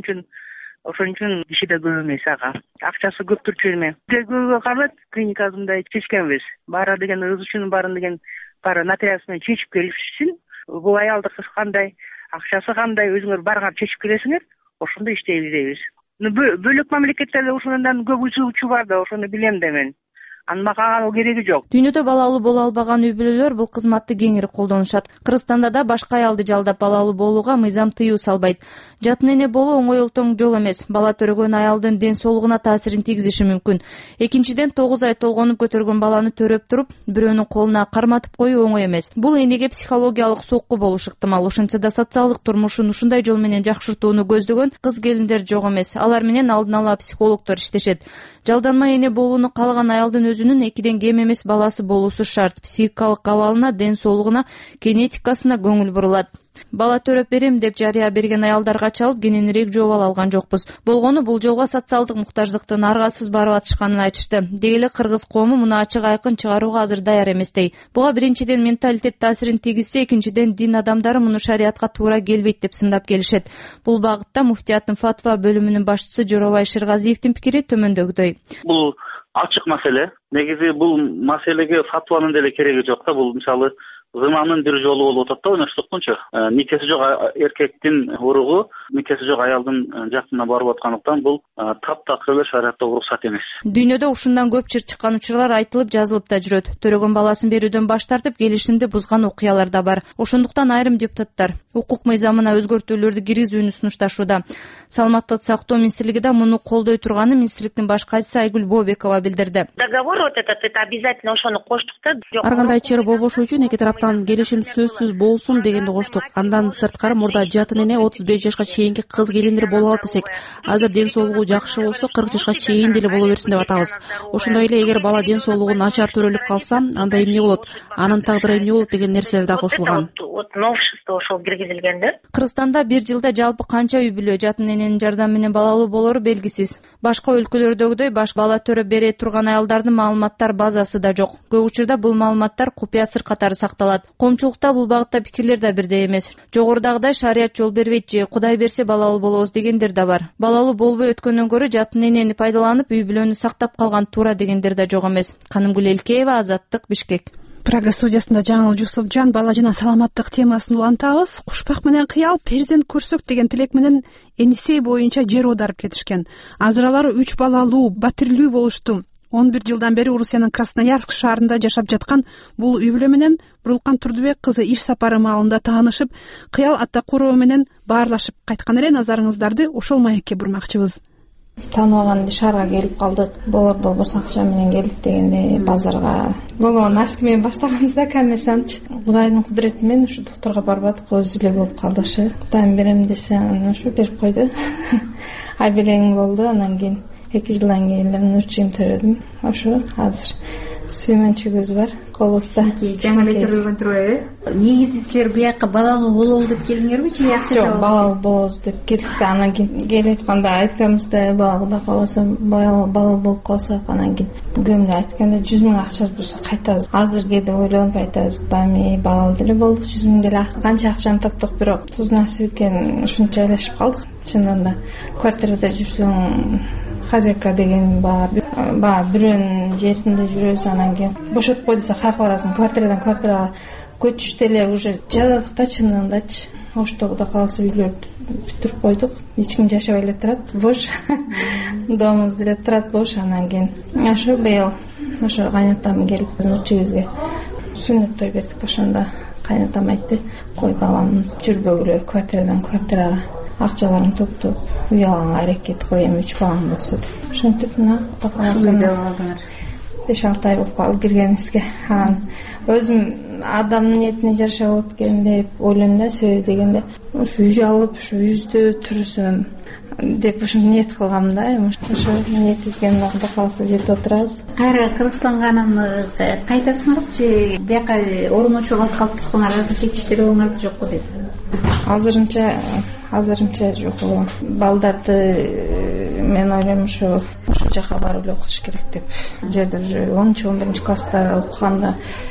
үчүн киши да көп эмес ага. Акчасы көп турчу эме. Көбүгө карап клиникасында чечкенбиз. Баары деген өз үчүн баарын деген баары нотариус менен чечип келишsin. Бул аялдык кандай, акчасы кандай, өзүңөр барган чечип келесиңер, ошондо иштейбиз дейбиз. Бөлөк мамлекеттерде ошондон көп учуу бар да, ошону билем да мен. Мага ал кереги жок. Дүйнөдө балалуу боло албаган үй бүлөлөр бул кызматты кеңири колдонушат. Кыргызстанда да башка аялды жалдап балалуу болууга мыйзам тыюу салбайт. Жатын эне болуу оңой олтоң жол эмес. Бала төрөгөн аялдын ден соолугуна таасирин тийгизиши мүмкүн. Экинчиден 9 ай толгонуп көтөргөн баланы төрөп туруп, бирөөнүн колуна карматып коюу оңой эмес. Бул энеге психологиялык сокку болушу ыктымал. Ошентсе да социалдык турмушун ушундай жол менен жакшыртууну көздөгөн кыз-келиндер жок эмес. Алар менен алдын ала психологдор иштешет. Жалданма эне болууну каалаган аялдын өзүнүн 2ден кем эмес баласы болуусу шарт. Психикалык абалына, ден соолугуна, генетикасына көңүл бурулат. Бала төрөп берем деп жарыя берген аялдарга чалып кененирээк жообал алган жокпуз. Болгону бул жолго социалдык муктаждыктын аргасыз барып атышканын айтышты. Деги эле кыргыз коому муну ачык айкын чыгарууга азыр даяр эместей. Буга биринчиден менталитет таасирин тийгизсе, экинчиден дин адамдары муну шариатка туура келбейт деп сындап келишет. Бул багытта муфтияттын фатва бөлүмүнүн башчысы Жоробай Шыргазиевдин пикири төмөндөгүдөй. Бул ачык маселе. Негизи бул маселеге фатванын деле кереги жок да. Бул мисалы зыманын бир жолу болуп атат да, ойноштуктунчу. Никеси жок эркектин уругу, никеси жок аялдын жакынына барып аткандыктан бул таптакыр эле шариатта уруксат эмес. Дүйнөдө ушундан көп чыр чыккан учурлар айтылып, жазылып да жүрөт. Төрөгөн баласын берүүдөн баш тартып, келишимди бузган окуялар да бар. Ошондуктан айрым депутаттар укук мыйзамына өзгөртүүлөрдү киргизүүнү сунушташууда. Саламаттык сактоо министрлиги да муну колдой турганын министрликтин баш катчысы Айгүл Бообекова билдирди. Договор вот этот, это обязательно ошону коштук да. Ар кандай чыр болбошу үчүн эки тараптан келишим сөзсүз болсун дегенди коштук. Андан сырткары мурда жатын эне 35 жашка чейинки кыз келиндер боло алат десек, азыр ден соолугу жакшы болсо 40 жашка чейин деле боло берсин деп атабыз. Ошондой эле эгер бала ден соолугу начар төрөлүп калса, анда эмне болот? Анын тагдыры эмне болот деген нерселер да кошулган. Вот новшество ошол киргизилген да. Кыргызстанда бир жылда жалпы канча үй бүлө жатын эненин жардамы менен балалуу болору белгисиз. Башка өлкөлөрдөгүдөй бала төрөп бере турган аялдардын маалыматтар базасы да жок. Көп учурда бул маалыматтар купуя сыр катары сакталат. Коомчулукта бул багытта пикирлер да бирдей эмес. Жогорудагыдай шарият жол бербейт же Кудай берсе балалуу болобуз дегендер да бар. Балалуу болбой өткөндөн көрө жатын энени пайдаланып үй бүлөнү сактап калган туура дегендер да жок эмес. Канымгүл Элкеева, Азаттык, Бишкек. Прага студиясында Жаңыл Жусупжан бала жана саламаттык темасын улантабыз. Кушпак менен кыял перзент көрсөк деген тилек менен Енисей боюнча жер оодарып кетишкен. Азыр алар 3 балалуу, батирлүү болушту. 11 жылдан бери Орусиянын Красноярск шаарында жашап жаткан бул үй бүлө менен Бурулкан Турдубек кызы иш сапары маалында таанышып, кыял ата куроо менен баарлашып кайткан эле. Назарыңыздарды ошол маекке бурмакчыбыз. Тааныбаган шаарга келип калдык. Болор болбосо акча менен келдик дегенде базарга. Болгон носки менен баштаганбыз да, камерсамчы. Кудайдын кудурети менен ушу доктурга барбадык, өзү эле болуп калды ушу. Кудайым берем десе, анан ушу берип койду. Ай белең болду, анан кийин 2 жылдан кийин эле 3 жыл төрөдүм. Ошо азыр сүймөнчүгүбүз бар колубузда. Жаңы эле төрөлгөн турбайбы? Негизи силер буяка балалуу бололу деп келдиңерби же акча табалы? Жок, балалуу болобуз деп келдик. Анан кийин келип атканда айтканбыз да, Кудай кааласа балалуу болуп калсак, анан кийин көмүлө айтканда 100 000 акчабыз болсо кайтабыз. Азырге деп ойлонуп айтабыз, Кудайым, балалуу деле болдук, 100 000 деле канча акчаны таптык, бирок туз насип экен ушунча айлашып калдык. Чынында да квартирада жүрсөң хозяйка деген бар, баягы бирөөнүн жеринде жүрөсүң, анан кийин бошотуп кой десе каяка барасың, квартирадан квартирага көчүш деле уже жададык да, чындыгындачы. Ошто Кудай кааласа үйлөрдү бүтүрүп койдук, эч ким жашабай эле турат, бош. Домубуз деле турат бош. Анан кийин ошо быйыл ошо кайнатам келип өчүбүзгө сүннөт той бердик. Ошондо кайнатам айтты, кой балам, жүрбөгүлө квартирадан квартирага акчаларың топтоп уялганга аракет кыл, эми 3 балаң болсо деп. Ошентип мына Кудай кааласа 5-6 ай болуп калды киргенибизге. Анан өзүм адамдын ниетине жараша болот экен деп ойлойм да, себеби дегенде ушу үй алып, ушу үйүздө турсам деп ушинтип ниет кылгам да. Эми ошо ниетибизге Кудай кааласа жетип отурабыз. Кайра Кыргызстанга анан кайтасыңарбы же бияка орночу калып турсаңар, азыр кетиштер болуңарбы жокпу деп? Азырынча жок. Балдарды мен ойлойм ошо жака барып эле окутуш керек деп. Жерде уже 10-11 класста окуганда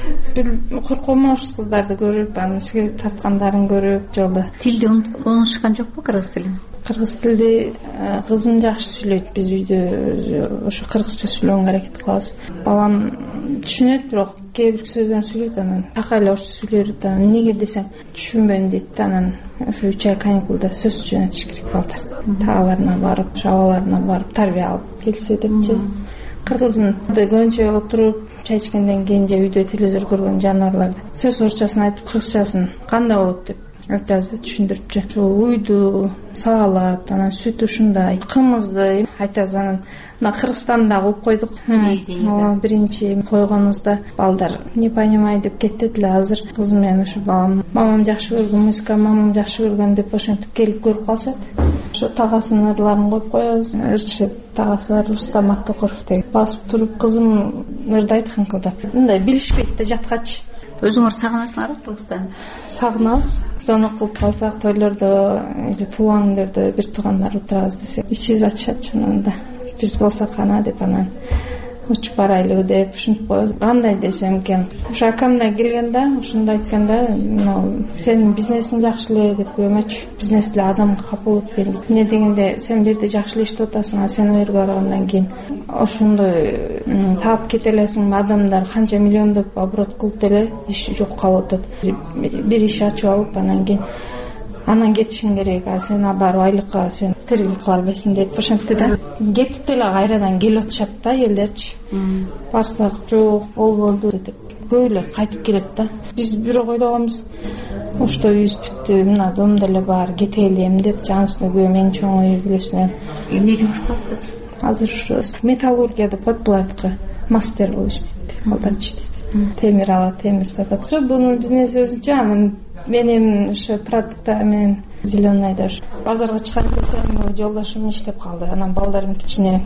коркомош кыздарды көрүп, анан сигарет тарткандарын көрүп жолдо. Тилди унутушкан жокпу, кыргыз тилин? Кыргыз тилди кызым жакшы сүйлөйт. Биз үйдө ошо кыргызча сүйлөгөнгө аракет кылабыз. Балам түшүнөт, бирок кээ бир сөздөрүн сүйлөйт, анан така эле орусча сүйлөйт. Анан неге десең түшүнбөйм дейт. Анан ошо 3 ай каникулда сөз жөнөтүш керек балдар. Тааларына барып, шабаларына барып тарбия алып келсе депчи. Кыргыздын көбүнчө отуруп чай ичкенден кийин же үйдө телевизор көргөн жаныбарларды сөз орусчасын айтып, кыргызчасын кандай болот деп айтабыз да, түшүндүрүпчү. Ошо уйду, салат, анан сүт ушундай, кымызды айтабыз. Анан мына Кыргызстанда угуп койдук. Биринчи койгонубузда балдар не понимай деп кетти эле. Азыр кызым менен ошо балам, мамам жакшы көргөн музыка, мамам жакшы көргөн деп ошентип келип көрүп калышат. Ошо тагасынын ырларын коюп коебуз. Ырчы тагасы бар, Рустам Аттокуров деген. Басып туруп кызым ырды айткан кылдап. Мындай билишпейт да жаткачы. Өзүңөр сагынасыңарбы Кыргызстанды? Сагынабыз. Зона кылып калсак, тойлордо или туулган күндөрдө бир туугандар отурабыз десек, ичибиз ачышат чынында. Биз болсок кана деп, анан учуп барайлы деп ушинтип коебуз. Кандай десем экен, ошо акам да келгенде ушундай айтканда, сенин бизнесиң жакшы эле деп, көмөчү бизнес эле адамга кап болот экен дейт. Эмне дегенде, сен бул жерде жакшы эле иштеп атасың, а сен ой баргандан кийин ошондой таап кете элесиңби? Адамдар канча миллиондоп оборот кылып деле иш жок калып атат. Бир иш ачып алып, анан кетишиң керек, а сен барып айлыкка сен тирилик кыла албайсың деп ошентти да. Кетип деле кайрадан келип атышат да элдерчи. Барсак жок, болбоду деп көп эле кайтып келет да. Биз бирок ойлогонбуз, ошто үйүбүз бүттү, мына дом деле бар, кетели эми деп. Жаңысында эң чоң үй бүлөсүнөн. Эмне жумуш кылат азыр? Ушу металлургия деп коет булардыкы, мастер болуп иштейт, балдар иштейт. Темир алат, темир сатат. Ошо бунун бизнеси өзүнчө. Анан менин ошо продукта менен зеленыйда базарга чыгам десем, жолдошум иштеп калды. Анан балдарым кичине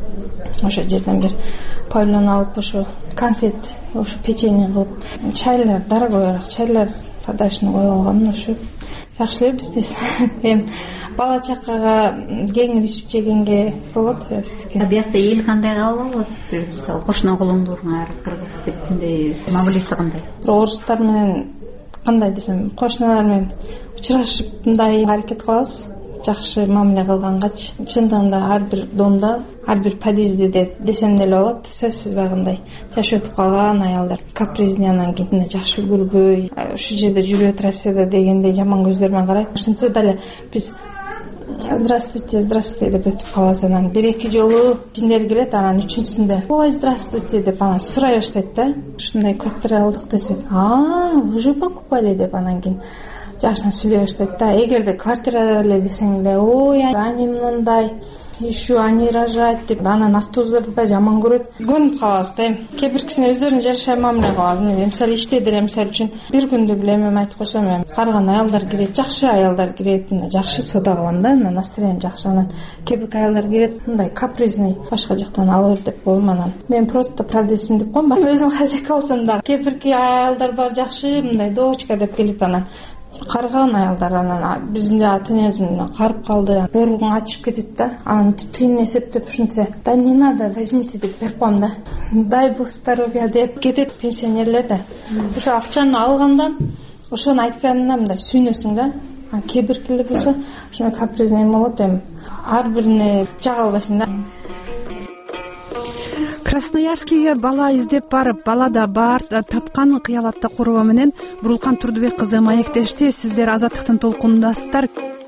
ошо жерден бир павильон алып, ошо конфет, ошо печенье кылып, чайлар дорогойраак чайлар продажный коюп алгам. Ошо жакшы эле бизнес. Эми бала чакага кеңиришип жегенге болот биздики. Биякта эл кандай кабыл алат? Мисалы кошуна колуңдуруңар кыргыз деп кандай мамилеси кандай? Орустар менен кандай десем, кошуналар менен учурашып мындай аракет кылабыз, жакшы мамиле кылгангачы. Чындыгында ар бир домдо, ар бир подъездде деп десем деле болот. Сөзсүз багындай жашап өтүп калган аялдар капризный, анан кийин жакшы үлгүрбөй, ушул жерде жүрүп отурасыз да дегендей жаман көздөр менен карайт. Ошентсе деле биз здравствуйте, здравствуйте деп өтүп калабыз. Анан бир-эки жолу жиндер келет, анан үчүнчүсүндө ой, здравствуйте деп анан сурай баштайт да. Ушундай квартира алдык десек, уже покупали деп, анан кийин жашына сүйлөй баштайт да. Эгерде квартирада эле десең эле, ой, ани мындай, еще они рожать деп, анан автобустарда да жаман көрөт. Көнүп калабыз да. Кээ биркисине өздөрүнө жараша мамиле кылабыз. Мисалы иштеди эле, мисалы үчүн бир күндүк эле эми айтып койсом, эми карыган аялдар кирет, жакшы аялдар кирет, мындай жакшы соода кылам да, настроением жакшы. Анан кээ бирки аялдар кирет, мындай капризный, башка жактан ала бер деп коем. Анан мен просто продавцмин деп коем, өзүм хозяйка болсом да. Кээ бирки аялдар бар жакшы, мындай дочка деп келет, анан карыган аялдар, анан биздин ата-энебиз карып калды, боругун ачып кетет да, анан тыйын эсептеп ушинтсе, да не надо, возьмите деп берип коем да, дай бог здоровья деп кетет пенсионерлер да. Ошо акчаны алгандан, ошону айтканына мындай сүйүнөсүң да. Кээ биркилер болсо ушундай капризный болот, эми ар бирине жага албайсың да. Красноярскийге бала издеп барып, балада бар тапкан кыялатта куроо менен Бурулкан Турдубек кызы маектешти. Сиздер Азаттыктын толкунундасыздар.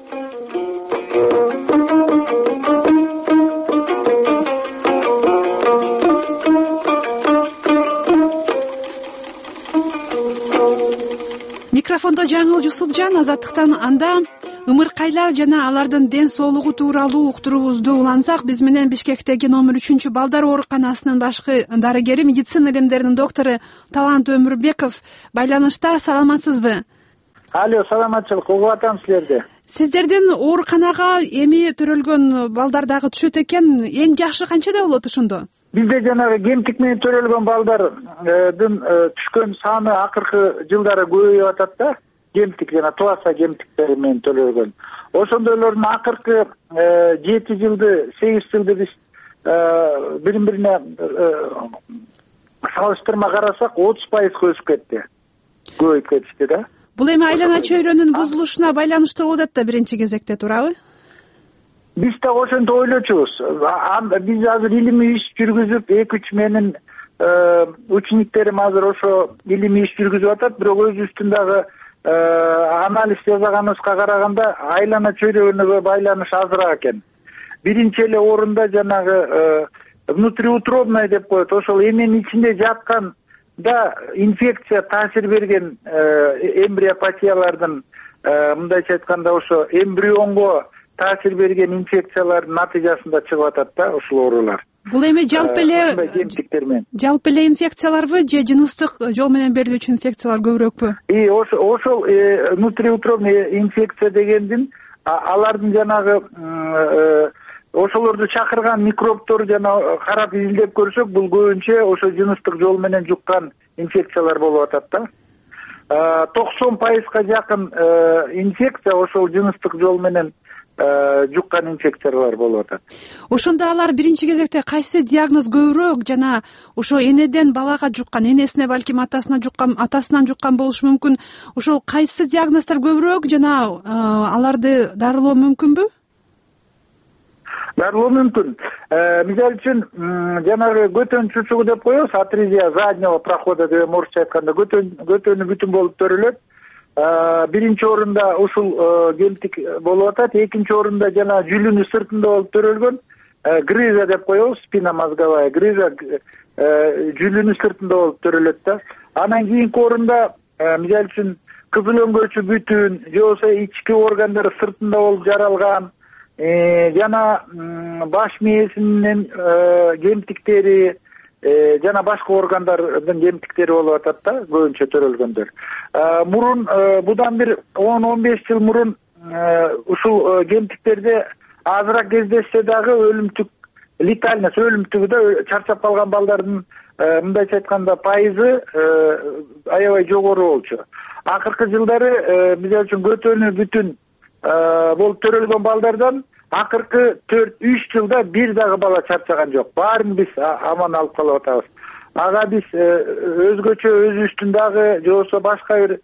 Микрофондо Жаңыл Жусупжан, Азаттыктан. Анда ымыркайлар жана алардын ден соолугу тууралуу уктуруубузду улансак, биз менен Бишкектеги номер 3 балдар ооруканасынын башкы дарыгери, медицина илимдеринин доктору Талант Өмүрбеков байланышта. Саламатсызбы? Алло, саламатчылык, угуп атам силерди. Сиздердин ооруканага эми төрөлгөн балдар дагы түшөт экен. Эң жакшы канчада болот ошондо? Бизде жанагы кемтик менен төрөлгөн балдардын түшкөн саны акыркы жылдары көбөйүп атат да. Кемтик жана туаса кемтиктери менен төлөгөн. Ошондойлордун акыркы 7 жылды, 8 жылды биз бири-бирине салыштырма карасак 30% өсүп кетти. Көбөйүп кетишти да. Бул эми айлана чөйрөнүн бузулушуна байланыштуу болот да биринчи кезекте, туурабы? Биз да ошентип ойлочубуз. Биз азыр илимий иш жүргүзүп, 2-3 менин учениктерим азыр ошо илимий иш жүргүзүп атат, бирок өзүбүздүн дагы анализ жасаганыбызга караганда айлана чөйрөгөнүгө байланыш азыраак экен. Биринчи эле орунда жанагы внутриутробный деп коет, ошол эненин ичинде жатканда инфекция таасир берген эмбриопатиялардын, мындайча айтканда ошо эмбрионго таасир берген инфекциялардын натыйжасында чыгып атат да ушул оорулар. Бул эми жалпы эле инфекцияларбы же жыныстык жол менен берилүүчү инфекциялар көбүрөөкпү? Ошол внутриутробный инфекция дегендин алардын жанагы ошолорду чакырган микробтор жана карап изилдеп көрсөк, бул көбүнчө ошо жыныстык жол менен жуккан инфекциялар болуп атат да. 90%га жакын инфекция ошол жыныстык жол менен жуккан инфекциялар болуп атат. Ошондо алар биринчи кезекте кайсы диагноз көбүрөөк, жана ошо энеден балага жуккан, энесине балким атасынан жуккан болушу мүмкүн. Ошол кайсы диагноздор көбүрөөк жана аларды дарылоо мүмкүнбү? Дарылоо мүмкүн. Мисалы үчүн жанагы көтөн чучугу деп коебуз, атрезия заднего прохода деп орусча айтканда көтөнү бүтүн болуп төрөлөт. Биринчи орунда ушул кемтик болуп атат, экинчи орунда жана жүлүнү сыртында болуп төрөлгөн грыжа деп коебуз, спина мозговая грыжа жүлүнү сыртында болуп төрөлөт да. Анан кийинки орунда мисалы үчүн кызыл өңгөчү бүтүн же болбосо ички органдары сыртында болуп жаралган, жана баш мээсинин кемтиктери жана башка органдардын кемтиктери болуп атат да, көбүнчө төрөлгөндөр. Мурун будан бир 10-15 жыл мурун ушул кемтиктерде азыраак кездешсе дагы өлүмтүк летальность, өлүмтүгү да чарчап калган балдардын мындайча айтканда пайызы аябай жогору болчу. Акыркы жылдары мисалы үчүн көтөнү бүтүн болуп төрөлгөн балдардан акыркы 4-3 жылда бир дагы бала чарчаган жок. Баарын биз аман алып калып атабыз. Ага биз өзгөчө өзүбүздүн дагы же болбосо башка бир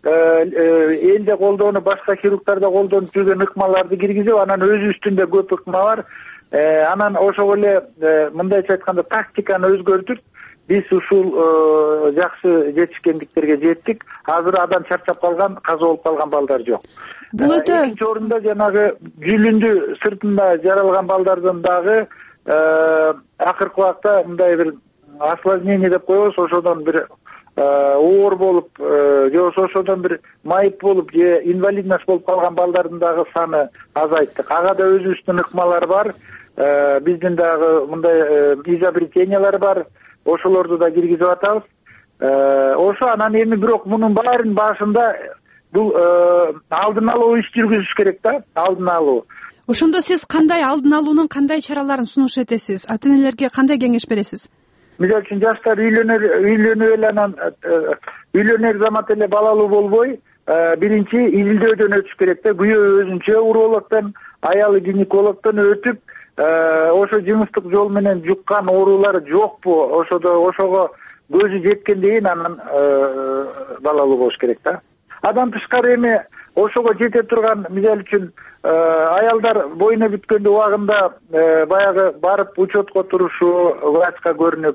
элде колдонуп, башка хирургтарда колдонуп жүргөн ыкмаларды киргизип, анан өзүбүздүн да көп ыкма бар. Анан ошол эле мындайча айтканда тактиканы өзгөртүп, биз ушул жакшы жетишкендиктерге жеттик. Азыр адам чарчап калган, каза болуп калган балдар жок. Бул өтө экинчи орунда жанагы жүлүндү сыртында жаралган балдардын дагы акыркы убакта мындай бир осложнение деп коебуз, ошодон бир оор болуп же болбосо ошодон бир майып болуп же инвалидность болуп калган балдардын дагы саны азайттык. Ага да өзүбүздүн ыкмалар бар. Биздин дагы мындай изобретениялар бар. Ошолорду да киргизип атабыз. Ошо анан эми бирок мунун баарынын башында бул алдын алуу иш жүргүзүш керек да, алдын алуу. Ошондо сиз кандай алдын алуунун кандай чараларын сунуш этесиз? Ата энелерге кандай кеңеш бересиз? Мисалы үчүн жаштар үйлөнүп эле анан үйлөнөр замат эле балалуу болбой, биринчи изилдөөдөн өтүш керек да. Күйөө өзүнчө урологдон, аялы гинекологдон өтүп, ошо жыныстык жол менен жуккан оорулар жокпу, ошого көзү жеткенден анан балалуу болуш керек да. Андан тышкары эми ошого жете турган, мисалы үчүн аялдар боюна бүткөндө убагында баягы барып учетко турушу, врачка көрүнүп,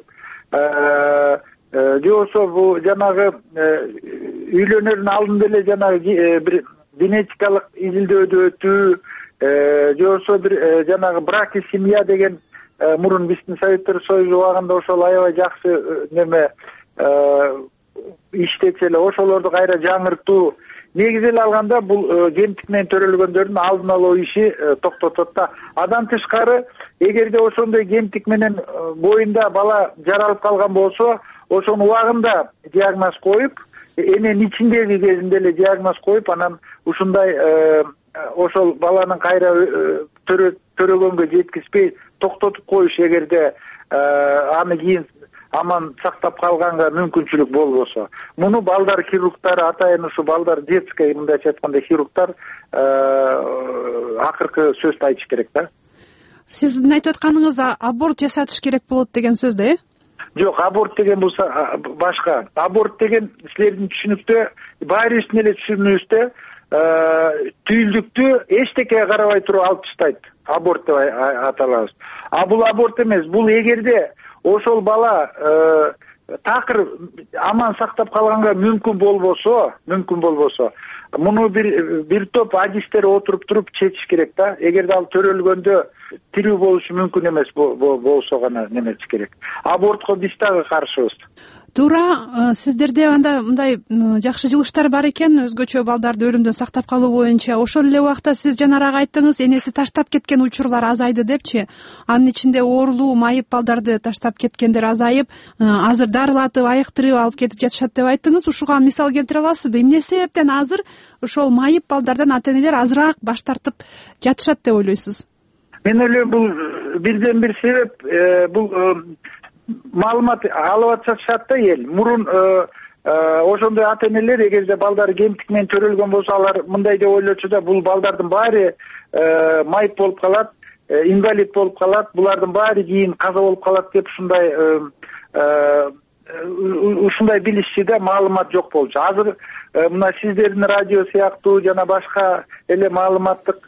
же болбосо бул жанагы үйлөнөрдүн алдында эле жанагы бир генетикалык изилдөөдө өтүү, же болбосо бир жанагы брак и семья деген мурун биздин Советтер Союзу убагында ошол аябай жакшы неме иштечү эле, ошолорду кайра жаңыртуу. Негизи эле алганда бул кемтик менен төрөлгөндөрдүн алдын алуу иши токтотот да. Андан тышкары, эгерде ошондой кемтик менен боюнда бала жаралып калган болсо, ошону убагында диагноз коюп, эненин ичиндеги кезинде эле диагноз коюп, анан ушундай ошол баланын кайра төрөгөнгө жеткизбей токтотуп коюш, эгерде аны кийин аман сактап калганга мүмкүнчүлүк болбосо. Муну балдар хирургтары, атайын ушу балдар детский, мындайча айтканда хирургтар акыркы сөздү айтыш керек да. Сиздин айтып атканыңыз аборт жасатыш керек болот деген сөз да, Жок, аборт деген бул башка. Аборт деген силердин түшүнүктө, баарыбыздын эле түшүнүгүбүздө түйүлдүктү эчтекеге карабай туруп алып таштайт. Аборт деп аталабыз. Бул аборт эмес. Бул эгерде ошол бала такыр аман сактап калганга мүмкүн болбосо, муну бир топ адистер отуруп туруп чечиш керек да. Эгерде ал төрөлгөндө тирүү болушу мүмкүн эмес болсо гана немечиш керек. Абортко биз дагы каршыбыз. Туура, сиздерде анда мындай жакшы жылыштар бар экен, өзгөчө балдарды өлүмдөн сактап калуу боюнча. Ошол эле убакта сиз жанагы айттыңыз, энеси таштап кеткен учурлар азайды депчи. Анын ичинде оорулуу, майып балдарды таштап кеткендер азайып, азыр дарылатып, айыктырып алып кетип жатышат деп айттыңыз. Ушуга мисал келтире аласызбы? Эмне себептен азыр ошол майып балдардан ата энелер азыраак баш тартып жатышат деп ойлойсуз? Мен ойлойм, бул бирден бир себеп, бул маалымат алып атышат да эл. Мурун ошондой ата энелер, эгерде балдары кемтик менен төрөлгөн болсо, алар мындай деп ойлочу да, бул балдардын баары майып болуп калат, инвалид болуп калат, булардын баары кийин каза болуп калат деп ушундай билишчи да, маалымат жок болчу. Азыр мына сиздердин радио сыяктуу жана башка эле маалыматтык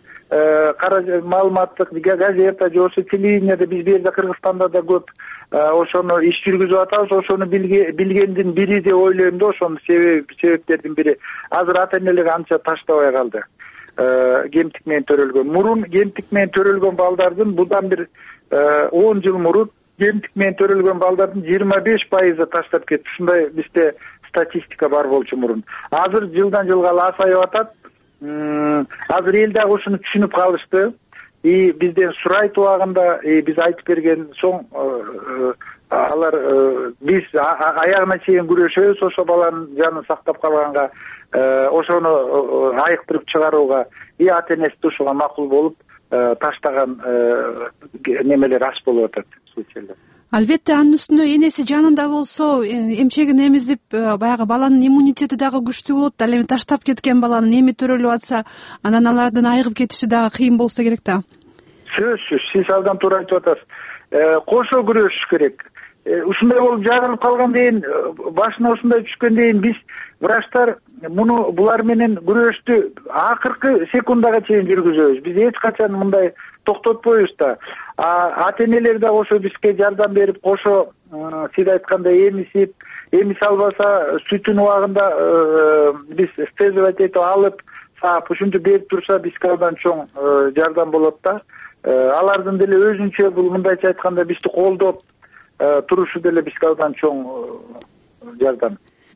газета же болбосо телевидениеде, биз бу жерде Кыргызстанда да көп ошону иш жүргүзүп атабыз. Ошону билгендин бири деп ойлойм да, ошонун себептердин бири. Азыр ата энелер анча таштабай калды. Кемтик менен төрөлгөн. Мурун кемтик менен төрөлгөн балдардын, будан бир 10 жыл мурун кемтик менен төрөлгөн балдардын 25% таштап кетти. Ушундай бизде статистика бар болчу мурун. Азыр жылдан жылга азайып атат. Азыр эл дагы ушуну түшүнүп калышты. Бизден сурайт убагында биз айтып берген соң, алар биз аягына чейин күрөшөбүз, ошо баланын жанын сактап калганга, ошону айыктырып чыгарууга, ата энеси ушуга макул болуп таштаган немелер аз болуп атат, случайлар. Албетте, анын үстүнө энеси жанында болсо, эмчегин эмизип, баягы баланын иммунитети дагы күчтүү болот. Ал эми таштап кеткен баланын эми төрөлүп атса, анан алардын айыгып кетиши дагы кыйын болсо керек да. Сөзсүз, сиз абдан туура айтып атасыз. Кошо күрөшүш керек. Ушундай болуп жарылып калгандан кийин, башына ушундай түшкөндөн кийин биз врачтар булар менен күрөштү акыркы секундага чейин жүргүзөбүз. Биз эч качан мындай токтотпойбуз да. Ата энелер да ошо бизге жардам берип, кошо сиз айткандай эмисе албаса, сүтүн убагында биз стезовать этип алып, саап ушинтип берип турса, бизге абдан чоң жардам болот да. Алардын деле өзүнчө бул мындайча айтканда бизди колдоп турушу деле бизге абдан чоң жардам.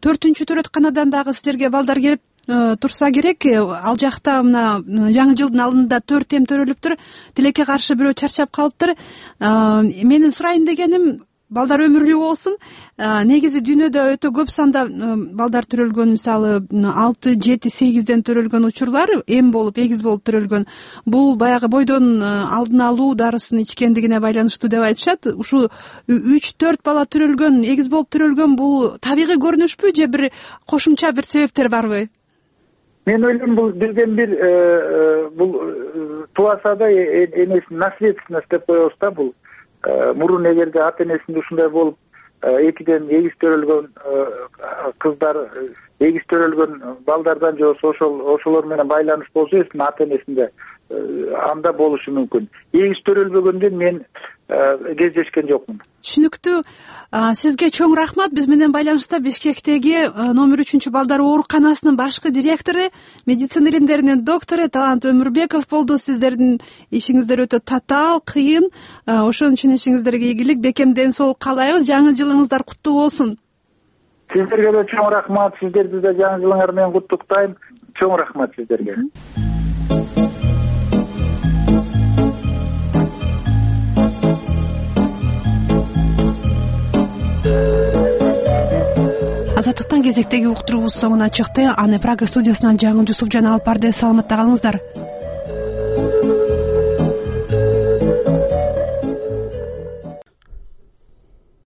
4 төрөтканадан дагы силерге балдар келип турса керек. Ал жакта мына жаңы жылдын алдында 4 эм төрөлүптүр. Тилекке каршы бирөө чарчап калыптыр. Менин сурайын дегеним, балдар өмүрлүү болсун. Негизи дүйнөдө өтө көп санда балдар төрөлгөн, мисалы 6, 7, 8ден төрөлгөн учурлар эм болуп, эгиз болуп төрөлгөн. Бул баягы бойдон алдын алуу дарысын ичкендигине байланыштуу деп айтышат. Ушу 3-4 бала төрөлгөн, эгиз болуп төрөлгөн бул табигый көрүнүшпү же бир кошумча бир себептер барбы? Мен ойлойм, бул бирден бир бул тубаса да энесин наследственность деп коебуз да. Бул мурун эгерде ата энесинде ушундай болуп 2ден эгиз төрөлгөн кыздар, эгиз төрөлгөн балдардан же ошолор менен байланыш болсо эсин ата энесинде, анда болушу мүмкүн. Эгиз төрөлбөгөндөн мен кездешкен жокмун. Түшүнүктүү. Сизге чоң рахмат. Биз менен байланышта Бишкектеги номер 3 балдар ооруканасынын башкы директору, медицина илимдеринин доктору Талант Өмүрбеков болду. Сиздердин ишиңиздер өтө татаал, кыйын. Ошон үчүн ишиңиздерге ийгилик, бекем ден соолук каалайбыз. Жаңы жылыңыздар куттуу болсун. Сиздерге да чоң рахмат. Сиздерди да жаңы жылыңар менен куттуктайм. Чоң рахмат сиздерге. Азаттыктан кезектеги уктуруубуз соңуна чыкты. Аны Прага студиясынан Жаңы Жусупжан алып барды. Саламатта калыңыздар.